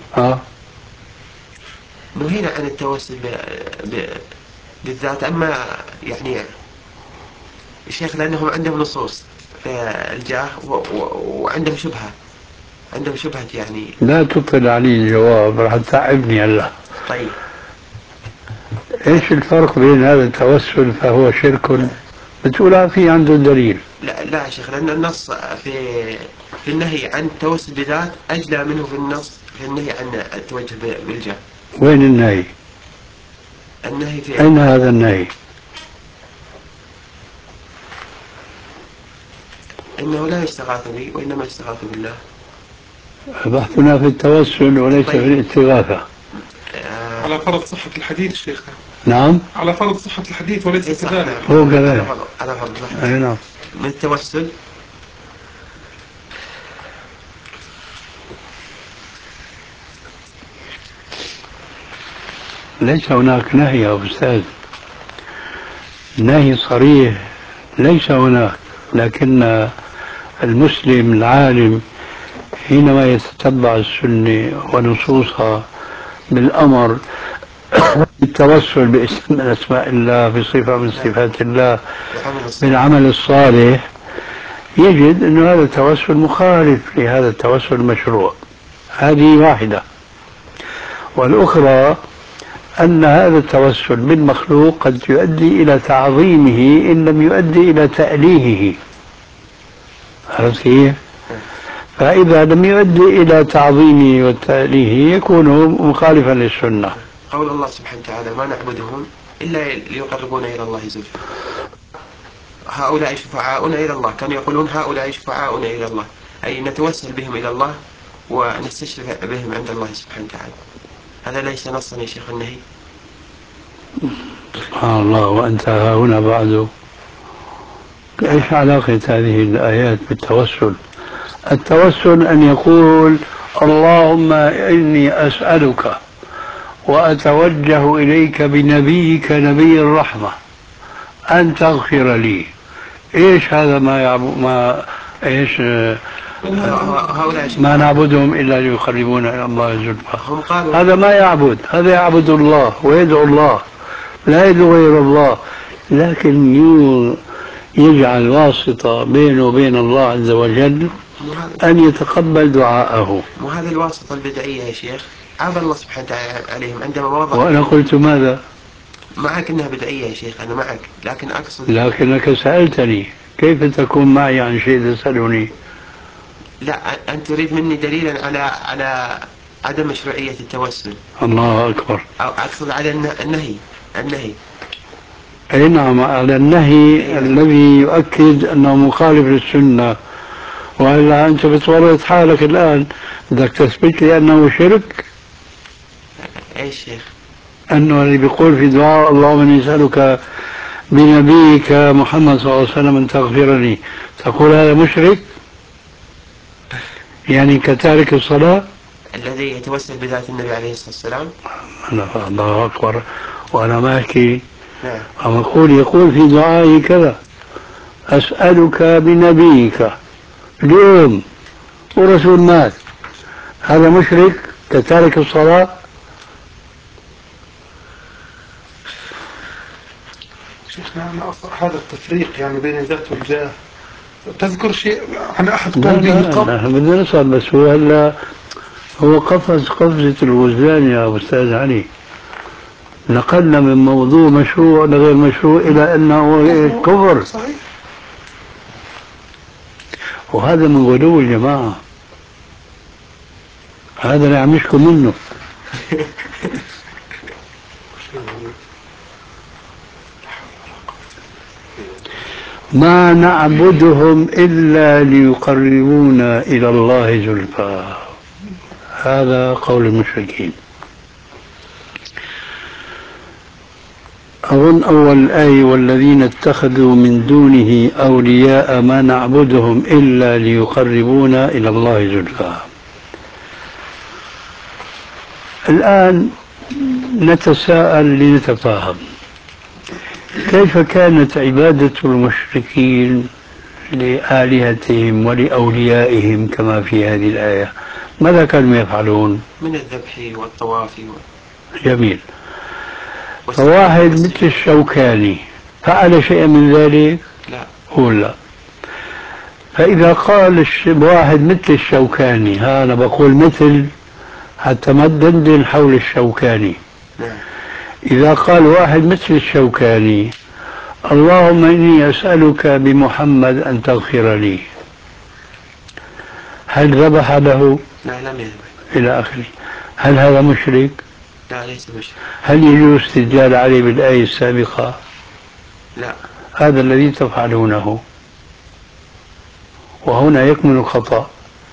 نهينا عن التوسل بالذات. أما يعني الشيخ لأنهم عندهم نصوص الجاه وعندهم شبهة، عندهم شبهة يعني. لا تطل علي الجواب، راح تعبني هلا. طيب، ايش الفرق بين هذا التوسل فهو شرك بتقول في عنده دليل؟ لا يا شيخ، لأن النص في النهي عن التوسل بذات أجلى منه في النص في النهي عن التوجه بالجاه. وين النهي؟ النهي في أين هذا النهي؟ إنه لا يستغاث بي وإنما يستغاث بالله. بحثنا في التوسل وليس في الاستغاثة. على فرض صحة الحديث شيخ. نعم، على فرض صحة الحديث وليس كذلك. هو كذلك. على فرض أي نعم. من التوسل ليس هناك نهي يا أستاذ، نهي صريح ليس هناك، لكن المسلم العالم حينما يتتبع السنة ونصوصها بالأمر بالتوسل باسم من أسماء الله، بصفة من صفات الله، بالعمل الصالح، يجد أن هذا التوسل مخالف لهذا التوسل المشروع. هذه واحدة. والأخرى أن هذا التوسل بالمخلوق قد يؤدي إلى تعظيمه إن لم يؤدي إلى تأليهه. عرفت كيف؟ فإذا لم يؤدي إلى تعظيمه وتأليهه يكون مخالفا للسنة. قول الله سبحانه وتعالى: ما نعبدهم إلا ليقربونا إلى الله زلفى. هؤلاء شفعاؤنا إلى الله، كانوا يقولون هؤلاء شفعاؤنا إلى الله، أي نتوسل بهم إلى الله ونستشرف بهم عند الله سبحانه وتعالى. هذا ليس نصا يا شيخ النهي؟ سبحان الله. وأنت هنا بعد، إيش علاقة هذه الآيات بالتوسل؟ التوسل أن يقول: اللهم إني أسألك وأتوجه إليك بنبيك نبي الرحمة أن تغفر لي. إيش هذا؟ إيش ما نعبدهم إلا ليقربونا إلى الله زلفى. هذا ما يعبد، هذا يعبد الله ويدعو الله، لا يدعو غير الله، لكن يجعل واسطة بينه وبين الله عز وجل أن يتقبل دعاءه. وهذه الواسطة البدعية يا شيخ عاب الله سبحانه وتعالى عليهم عندما وضع. وأنا قلت ماذا؟ معك أنها بدعية يا شيخ، أنا معك، لكن أقصد لكنك سألتني كيف تكون معي عن شيء تسألني. لا، أنت تريد مني دليلا على عدم مشروعية التوسل. الله أكبر. أو أقصد على النهي. أي نعم، على النهي الذي يؤكد أنه مخالف للسنة. وإلا أنت بتورط حالك الآن، بدك تثبت لي أنه شرك. أي شيخ؟ أنه اللي بيقول في دعاء: اللهم إني أسألك بنبيك محمد صلى الله عليه وسلم أن تغفر لي، تقول هذا مشرك؟ يعني كتارك الصلاة الذي يتوسل بذات النبي عليه الصلاة والسلام. الله أكبر. وأنا ما أحكي، نعم. أما يقول في دعائه كذا: أسألك بنبيك اليوم ورسول مات، هذا مشرك كتارك الصلاة؟ شيخنا هذا التفريق يعني بين الذات والجاه، تذكر شيء عن أحد لا قال به قبل؟ نحن بدنا نسأل، بس هو هلا هو قفزة الوزان يا أستاذ علي. نقلنا من موضوع مشروع لغير مشروع إلى أنه كفر. صحيح. وهذا من غلو الجماعة، هذا اللي عم يشكو منه. ما نعبدهم إلا ليقربونا إلى الله زلفى، هذا قول المشركين. أظن أول الآية: والذين اتخذوا من دونه أولياء ما نعبدهم إلا ليقربونا إلى الله زلفى. الآن نتساءل لنتفاهم، كيف كانت عبادة المشركين لآلهتهم ولأوليائهم كما في هذه الآية؟ ماذا كانوا يفعلون؟ من الذبح والطواف جميل. فواحد مثل الشوكاني فعل شيئا من ذلك؟ لا. هو لا. فإذا قال واحد مثل الشوكاني، ها أنا بقول مثل حتى ما تدندن حول الشوكاني. نعم. إذا قال واحد مثل الشوكاني: اللهم إني أسألك بمحمد أن تغفر لي، هل ذبح له؟ لا، لم يذبح. إلى آخره. هل هذا مشرك؟ لا ليس مشرك. هل يجوز استدلال عليه بالآية السابقة؟ لا. هذا الذي تفعلونه، وهنا يكمن الخطأ.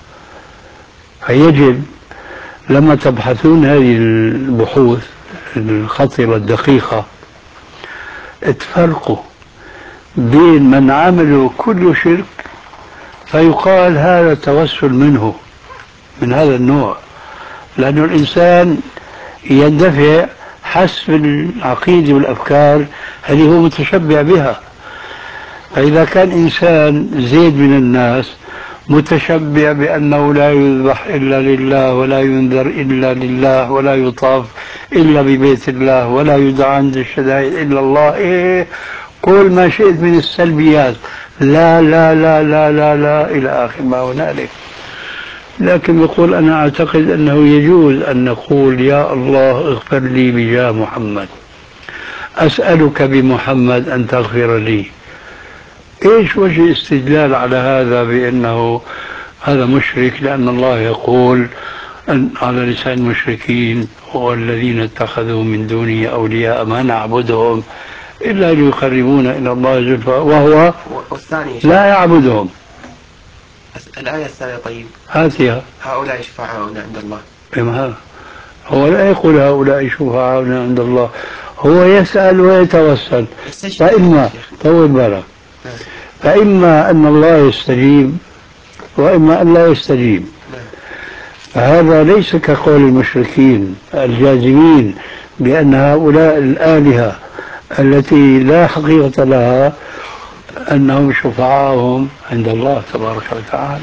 فيجب لما تبحثون هذه البحوث الخطيرة الدقيقة تفرقوا بين من عملوا كل شرك فيقال هذا توسل منه من هذا النوع، لأن الإنسان يندفع حسب العقيدة والأفكار اللي هو متشبع بها. فإذا كان إنسان زيد من الناس متشبع بأنه لا يذبح إلا لله ولا ينذر إلا لله ولا يطاف إلا ببيت الله ولا يدعى عند الشدائد إلا الله، إيه قول ما شئت من السلبيات، لا لا لا لا لا لا إلى آخر ما هنالك. لكن يقول أنا أعتقد أنه يجوز أن نقول يا الله اغفر لي بجاه محمد، أسألك بمحمد أن تغفر لي. إيش وجه الاستدلال على هذا بأنه هذا مشرك؟ لأن الله يقول أن على لسان المشركين والذين اتخذوا من دونه أولياء ما نعبدهم إلا ليقربونا إلى الله زلفى وهو لا يعبدهم. الآية الثانية طيب هاتها. هؤلاء شفعاؤنا عند الله. هو لا يقول هؤلاء شفعاؤنا عند الله، هو يسأل ويتوسل. فإما طول بالك، فإما أن الله يستجيب وإما أن لا يستجيب. فهذا ليس كقول المشركين الجازمين بأن هؤلاء الآلهة التي لا حقيقة لها أنهم شفعاءهم عند الله تبارك وتعالى.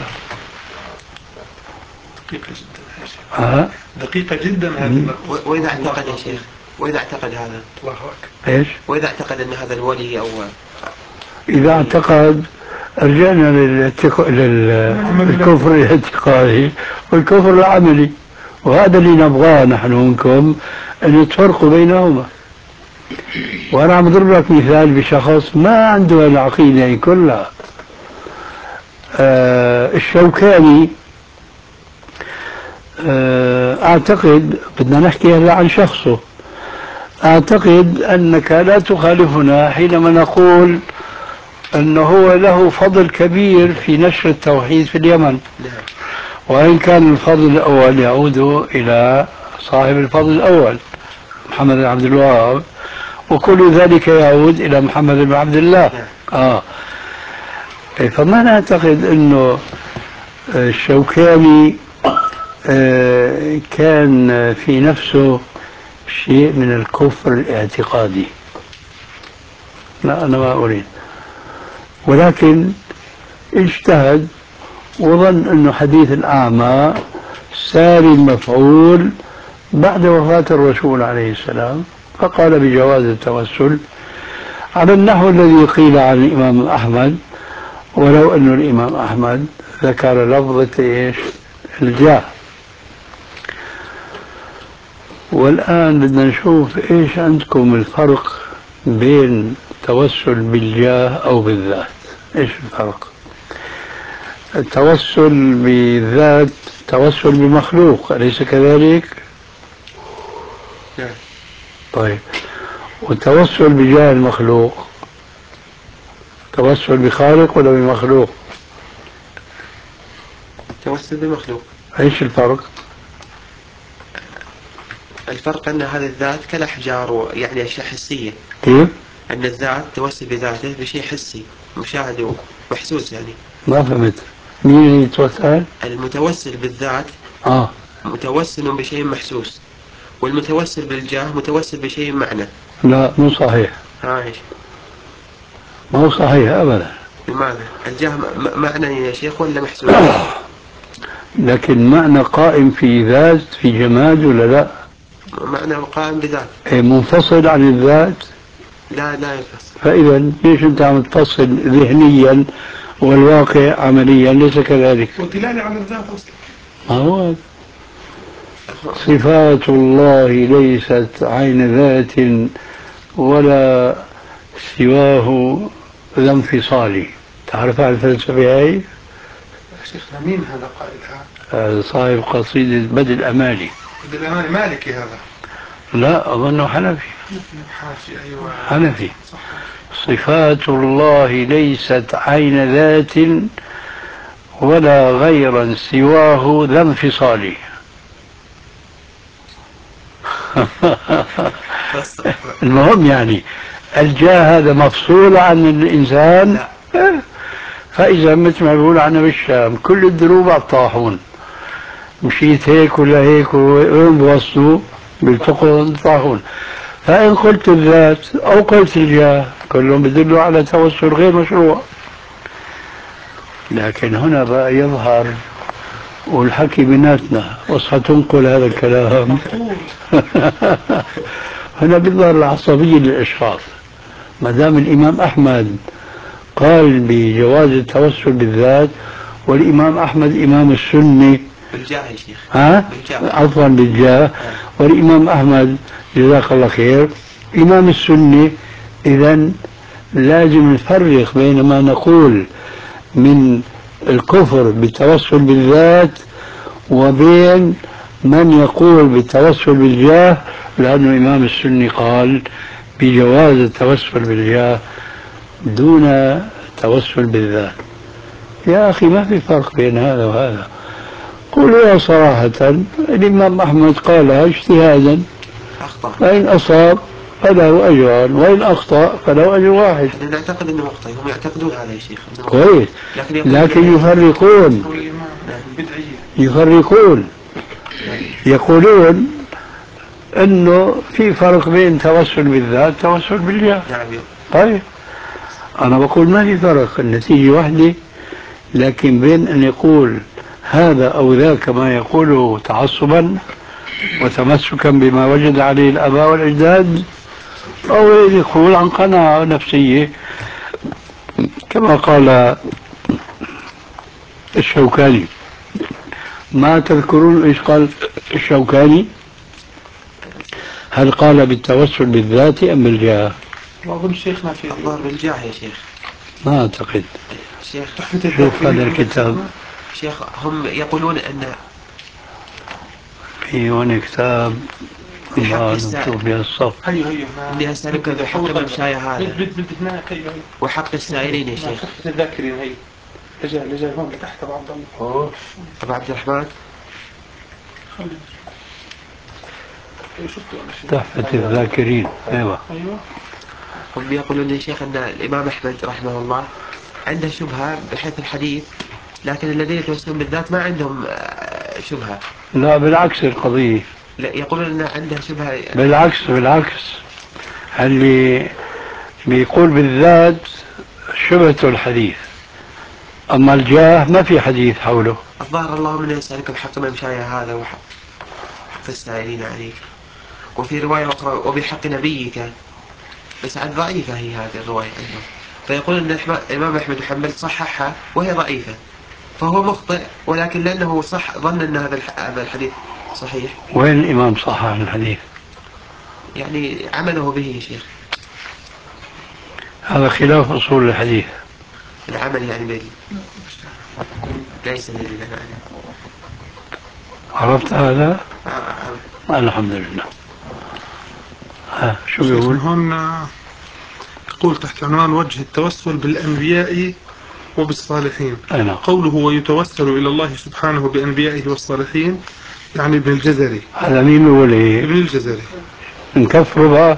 دقيقة جدا دقيقة جدا هذه. وإذا اعتقد يا شيخ، وإذا اعتقد هذا الله أكبر، إيش؟ وإذا اعتقد أن هذا الولي أو إذا اعتقد رجعنا للكفر الاعتقادي والكفر العملي، وهذا اللي نبغاه نحن منكم أن تفرقوا بينهما. وأنا عم أضرب لك مثال بشخص ما عنده العقيدة كلها. الشوكاني أعتقد، بدنا نحكي هلا عن شخصه، أعتقد أنك لا تخالفنا حينما نقول أنه هو له فضل كبير في نشر التوحيد في اليمن، وإن كان الفضل الأول يعود إلى صاحب الفضل الأول محمد بن عبد الوهاب، وكل ذلك يعود إلى محمد بن عبد الله. فما نعتقد أنه الشوكاني كان في نفسه شيء من الكفر الاعتقادي، لا أنا ما أريد، ولكن اجتهد وظن أنه حديث الأعمى ساري المفعول بعد وفاة الرسول عليه السلام، فقال بجواز التوسل على النحو الذي قيل عن الإمام أحمد، ولو أن الإمام أحمد ذكر لفظة إيش؟ الجاه. والآن بدنا نشوف إيش عندكم الفرق بين التوسل بالجاه أو بالذات. إيش الفرق؟ التوسل بالذات توسل بمخلوق، أليس كذلك؟ طيب، والتوسل بجاه المخلوق توسل بخالق ولا بمخلوق؟ توسل بمخلوق. ايش الفرق؟ الفرق أن هذه الذات كالأحجار يعني أشياء حسية. كيف؟ أن الذات توسل بذاته بشيء حسي مشاهد ومحسوس. يعني ما فهمت، مين يتوسل؟ المتوسل بالذات متوسل بشيء محسوس، والمتوسل بالجاه متوسل بشيء معنى. لا مو صحيح. ايش؟ ما هو صحيح أبدا. لماذا؟ الجاه معنى يا شيخ ولا محسوس؟ لكن معنى قائم في ذات في جماد ولا لا؟ معنى قائم بذات. منفصل عن الذات؟ لا ينفصل. فإذا ليش أنت عم تفصل ذهنيا والواقع عمليا ليس كذلك؟ ودلالة على الذات أصلا. ما هو صفات الله ليست عين ذات ولا سواه ذا انفصال. تعرف عن الفلسفة هاي؟ شيخنا مين هذا قائلها؟ صاحب قصيدة بدء الأمالي. بدء الأمالي مالكي هذا. لا أظنه حنفي. حاشي أيوة. حنفي. صفات الله ليست عين ذات ولا غيرا سواه ذا انفصال. المهم يعني الجاه هذا مفصول عن الإنسان. فإذا مثل ما بيقول عنا بالشام كل الدروب على الطاحون، مشيت هيك ولا هيك وين بوصلوا بيلتقوا الطاحون. فإن قلت الذات أو قلت الجاه كلهم بدلوا على توسل غير مشروع. لكن هنا بقى يظهر والحكي بيناتنا وصحى تنقل هذا الكلام. هنا بيظهر العصبية للأشخاص. ما دام الإمام أحمد قال بجواز التوسل بالذات، والإمام أحمد إمام السنة بالجاه يا شيخ. عفوا بالجاه، والإمام أحمد جزاك الله خير إمام السنة، إذا لازم نفرق بين ما نقول من الكفر بالتوسل بالذات وبين من يقول بالتوسل بالجاه، لأنه إمام السنة قال بجواز التوسل بالجاه دون التوسل بالذات. يا أخي ما في فرق بين هذا وهذا. قولوا صراحة الإمام أحمد قالها اجتهادا، فإن أصاب فله أجران وإن أخطأ فله أجر واحد. نعتقد أنه مخطئ، هم يعتقدون هذا يا شيخ. كويس، لكن يفرقون يقولون أنه في فرق بين توسل بالذات توسل بالجاه. طيب أنا بقول ما في فرق، النتيجة واحدة، لكن بين أن يقول هذا أو ذاك ما يقوله تعصبا وتمسكا بما وجد عليه الآباء والأجداد، أو يقول عن قناعة نفسية كما قال الشوكاني. ما تذكرون إيش قال الشوكاني؟ هل قال بالتوسل بالذات أم بالجاه؟ أظن شيخنا في الظاهر بالجاه يا شيخ. ما أعتقد. شيخ شوف هذا الكتاب. شيخ هم يقولون أن في هون كتاب نشوف بها الصف. إني أسألك بحق المشاية هذا وحق السائلين يا شيخ. تحفة الذاكرين هي لجاء هون لتحت أبو عبد الله. أبو عبد الرحمن تحفة الذاكرين. أيوة. هم يقولون يا شيخ أن الإمام أحمد رحمه الله عنده شبهة بحيث الحديث، لكن الذين يتوسلون بالذات ما عندهم شبهة. لا بالعكس القضية. لا يقولون أن عنده شبهة. بالعكس اللي بيقول بالذات شبهة الحديث، أما الجاه ما في حديث حوله. الظاهر اللهم إني أسألك بحق ممشايا هذا وحق السائلين عليك، وفي رواية أخرى وبحق نبيك، بس عن ضعيفة هي هذه الرواية عندهم. فيقول أن الإمام أحمد بن حنبل صححها وهي ضعيفة، فهو مخطئ، ولكن لأنه صح ظن أن هذا الحديث صحيح. وين الإمام صحح الحديث؟ يعني عمله به يا شيخ. هذا خلاف أصول الحديث. العمل يعني به ليس الذي لنا. عرفت هذا؟ الحمد لله. شو بيقول؟ هون يقول تحت عنوان وجه التوسل بالأنبياء وبالصالحين. قوله ويتوسل إلى الله سبحانه بأنبيائه والصالحين يعني ابن الجزري. هذا مين هو اللي؟ ابن الجزري. نكفره بقى؟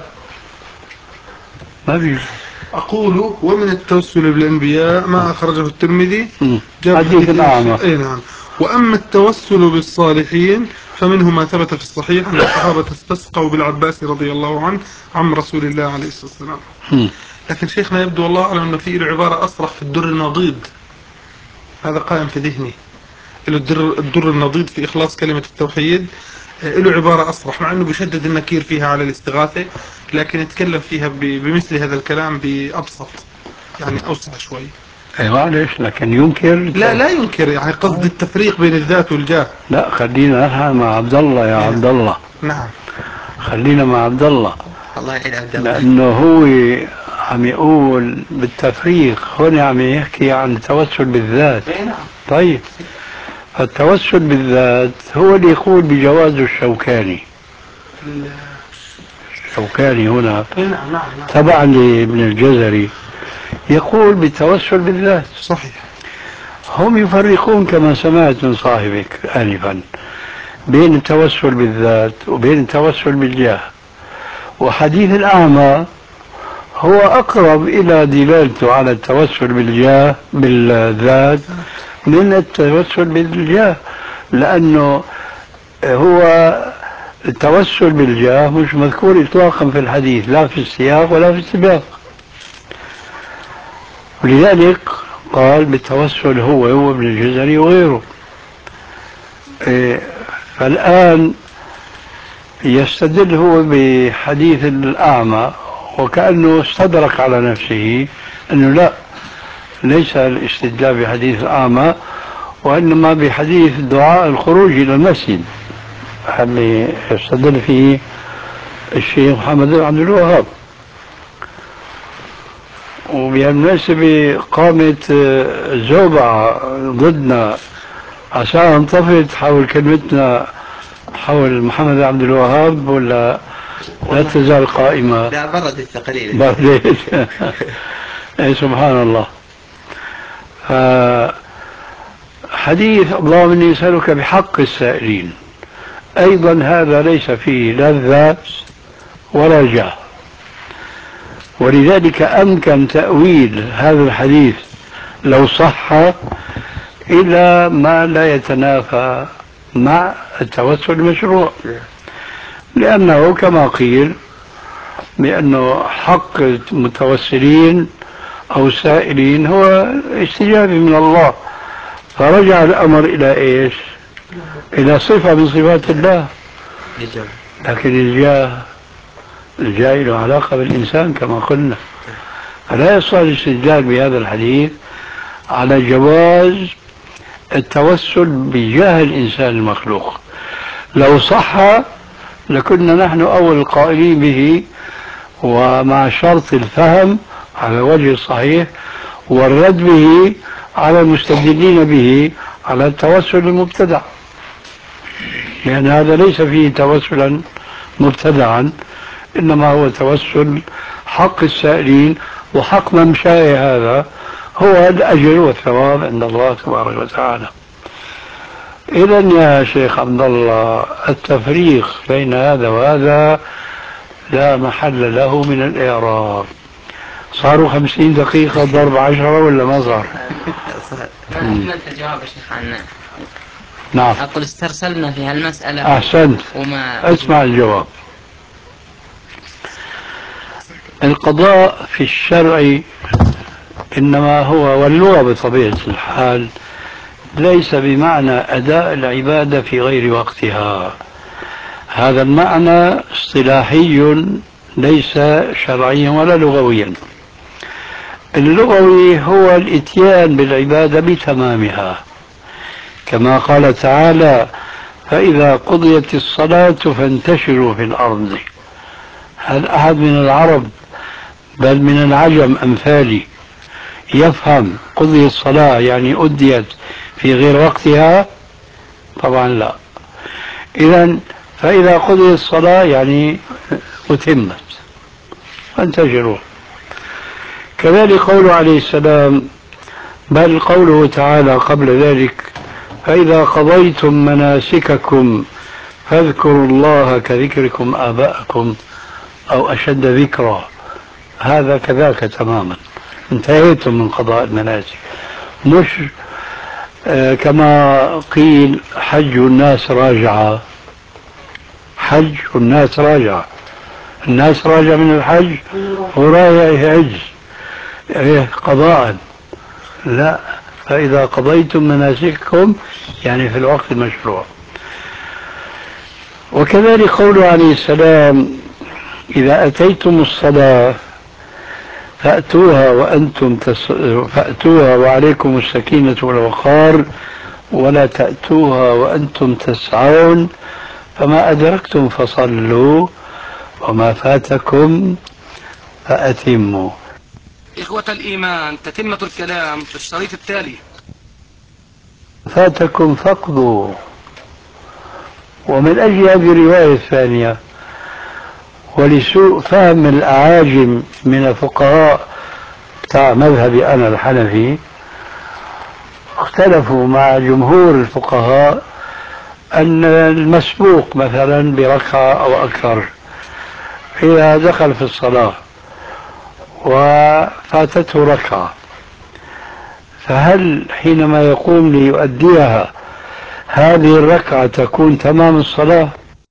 ما بيجوز. أقول ومن التوسل بالأنبياء ما أخرجه الترمذي حديث الأعمى. نعم. وأما التوسل بالصالحين فمنه ما ثبت في الصحيح أن الصحابة استسقوا بالعباس رضي الله عنه عم رسول الله عليه الصلاة والسلام. لكن شيخنا يبدو والله أعلم أنه في عبارة أصرح في الدر النضيد، هذا قائم في ذهني، الدر النضيد في إخلاص كلمة التوحيد، له عبارة أصرح، مع أنه بيشدد النكير فيها على الاستغاثة، لكن يتكلم فيها بمثل هذا الكلام بأبسط، يعني أوسع شوي. ايوه ليش؟ لكن ينكر؟ لا ينكر، يعني قصد التفريق بين الذات والجاه. لا خلينا نحن مع عبد الله يا عبد الله. نعم خلينا مع عبد الله. الله يعين عبد الله. لأنه هو عم يقول بالتفريق، هون عم يحكي عن التوسل بالذات. طيب التوسل بالذات هو اللي يقول بجوازه الشوكاني. الشوكاني هنا تبعا لابن الجزري يقول بالتوسل بالذات. صحيح. هم يفرقون كما سمعت من صاحبك آنفا بين التوسل بالذات وبين التوسل بالجاه، وحديث الأعمى هو أقرب إلى دلالته على التوسل بالذات من التوسل بالجاه، لأنه هو التوسل بالجاه مش مذكور إطلاقا في الحديث، لا في السياق ولا في السباق، ولذلك قال بالتوسل هو ابن الجزري وغيره. فالآن يستدل هو بحديث الأعمى وكأنه استدرك على نفسه أنه لا، ليس الاستدلال بحديث الأعمى وإنما بحديث دعاء الخروج إلى المسجد اللي يستدل فيه الشيخ محمد بن عبد الوهاب. وبالمناسبة قامت زوبعة ضدنا عشان انطفت حول كلمتنا حول محمد عبد الوهاب، ولا لا تزال قائمة؟ لا، بردت قليلا. بردت. سبحان الله. حديث اللهم إني أسألك بحق السائلين أيضا هذا ليس فيه لا الذات ولا جاه، ولذلك أمكن تأويل هذا الحديث لو صح إلى ما لا يتنافى مع التوسل المشروع، لأنه كما قيل بأنه حق المتوسلين أو السائلين هو استجابة من الله، فرجع الأمر إلى إيش؟ إلى صفة من صفات الله. لكن الجاه له علاقة بالإنسان كما قلنا، فلا يصح الاستدلال بهذا الحديث على جواز التوسل بجاه الإنسان المخلوق. لو صح لكنا نحن أول القائلين به، ومع شرط الفهم على وجه الصحيح والرد به على المستدلين به على التوسل المبتدع، لأن هذا ليس فيه توسلا مبتدعا، إنما هو توسل حق السائلين، وحق من شاء هذا هو الأجر والثواب عند الله تبارك وتعالى. إذا يا شيخ عبد الله التفريق بين هذا وهذا لا محل له من الإعراب. صاروا 50 دقيقة ضرب 10 ولا ما صار؟ أكملت الجواب يا شيخ عنا. نعم. أقول استرسلنا في هالمسألة. أحسنت. اسمع الجواب. القضاء في الشرع إنما هو، واللغة بطبيعة الحال ليس بمعنى أداء العبادة في غير وقتها، هذا المعنى اصطلاحي ليس شرعيا ولا لغويا. اللغوي هو الاتيان بالعبادة بتمامها، كما قال تعالى فإذا قضيت الصلاة فانتشروا في الأرض. هل أحد من العرب بل من العجم أمثالي يفهم قضي الصلاة يعني أديت في غير وقتها؟ طبعا لا. إذن فإذا قضي الصلاة يعني أتمت فانتشروا. كذلك قوله عليه السلام، بل قوله تعالى قبل ذلك فإذا قضيتم مناسككم فاذكروا الله كذكركم آباءكم أو أشد ذكرا، هذا كذاك تماما، انتهيتم من قضاء المناسك. مش كما قيل حج الناس راجعة، حج الناس راجعة، الناس راجع من الحج ورايح يحج قضاء، لا، فإذا قضيتم مناسككم يعني في الوقت المشروع. وكذلك قوله عليه السلام إذا أتيتم الصلاة فأتوها وعليكم السكينة والوقار ولا تأتوها وأنتم تسعون فما أدركتم فصلوا وما فاتكم فأتموا. إخوة الإيمان، تتمة الكلام في الشريط التالي. فاتكم فاقضوا. ومن أجل هذه الرواية الثانية ولسوء فهم الأعاجم من الفقهاء بتاع مذهبي أنا الحنفي، اختلفوا مع جمهور الفقهاء أن المسبوق مثلا بركعة أو أكثر إذا دخل في الصلاة وفاتته ركعة، فهل حينما يقوم ليؤديها هذه الركعة تكون تمام الصلاة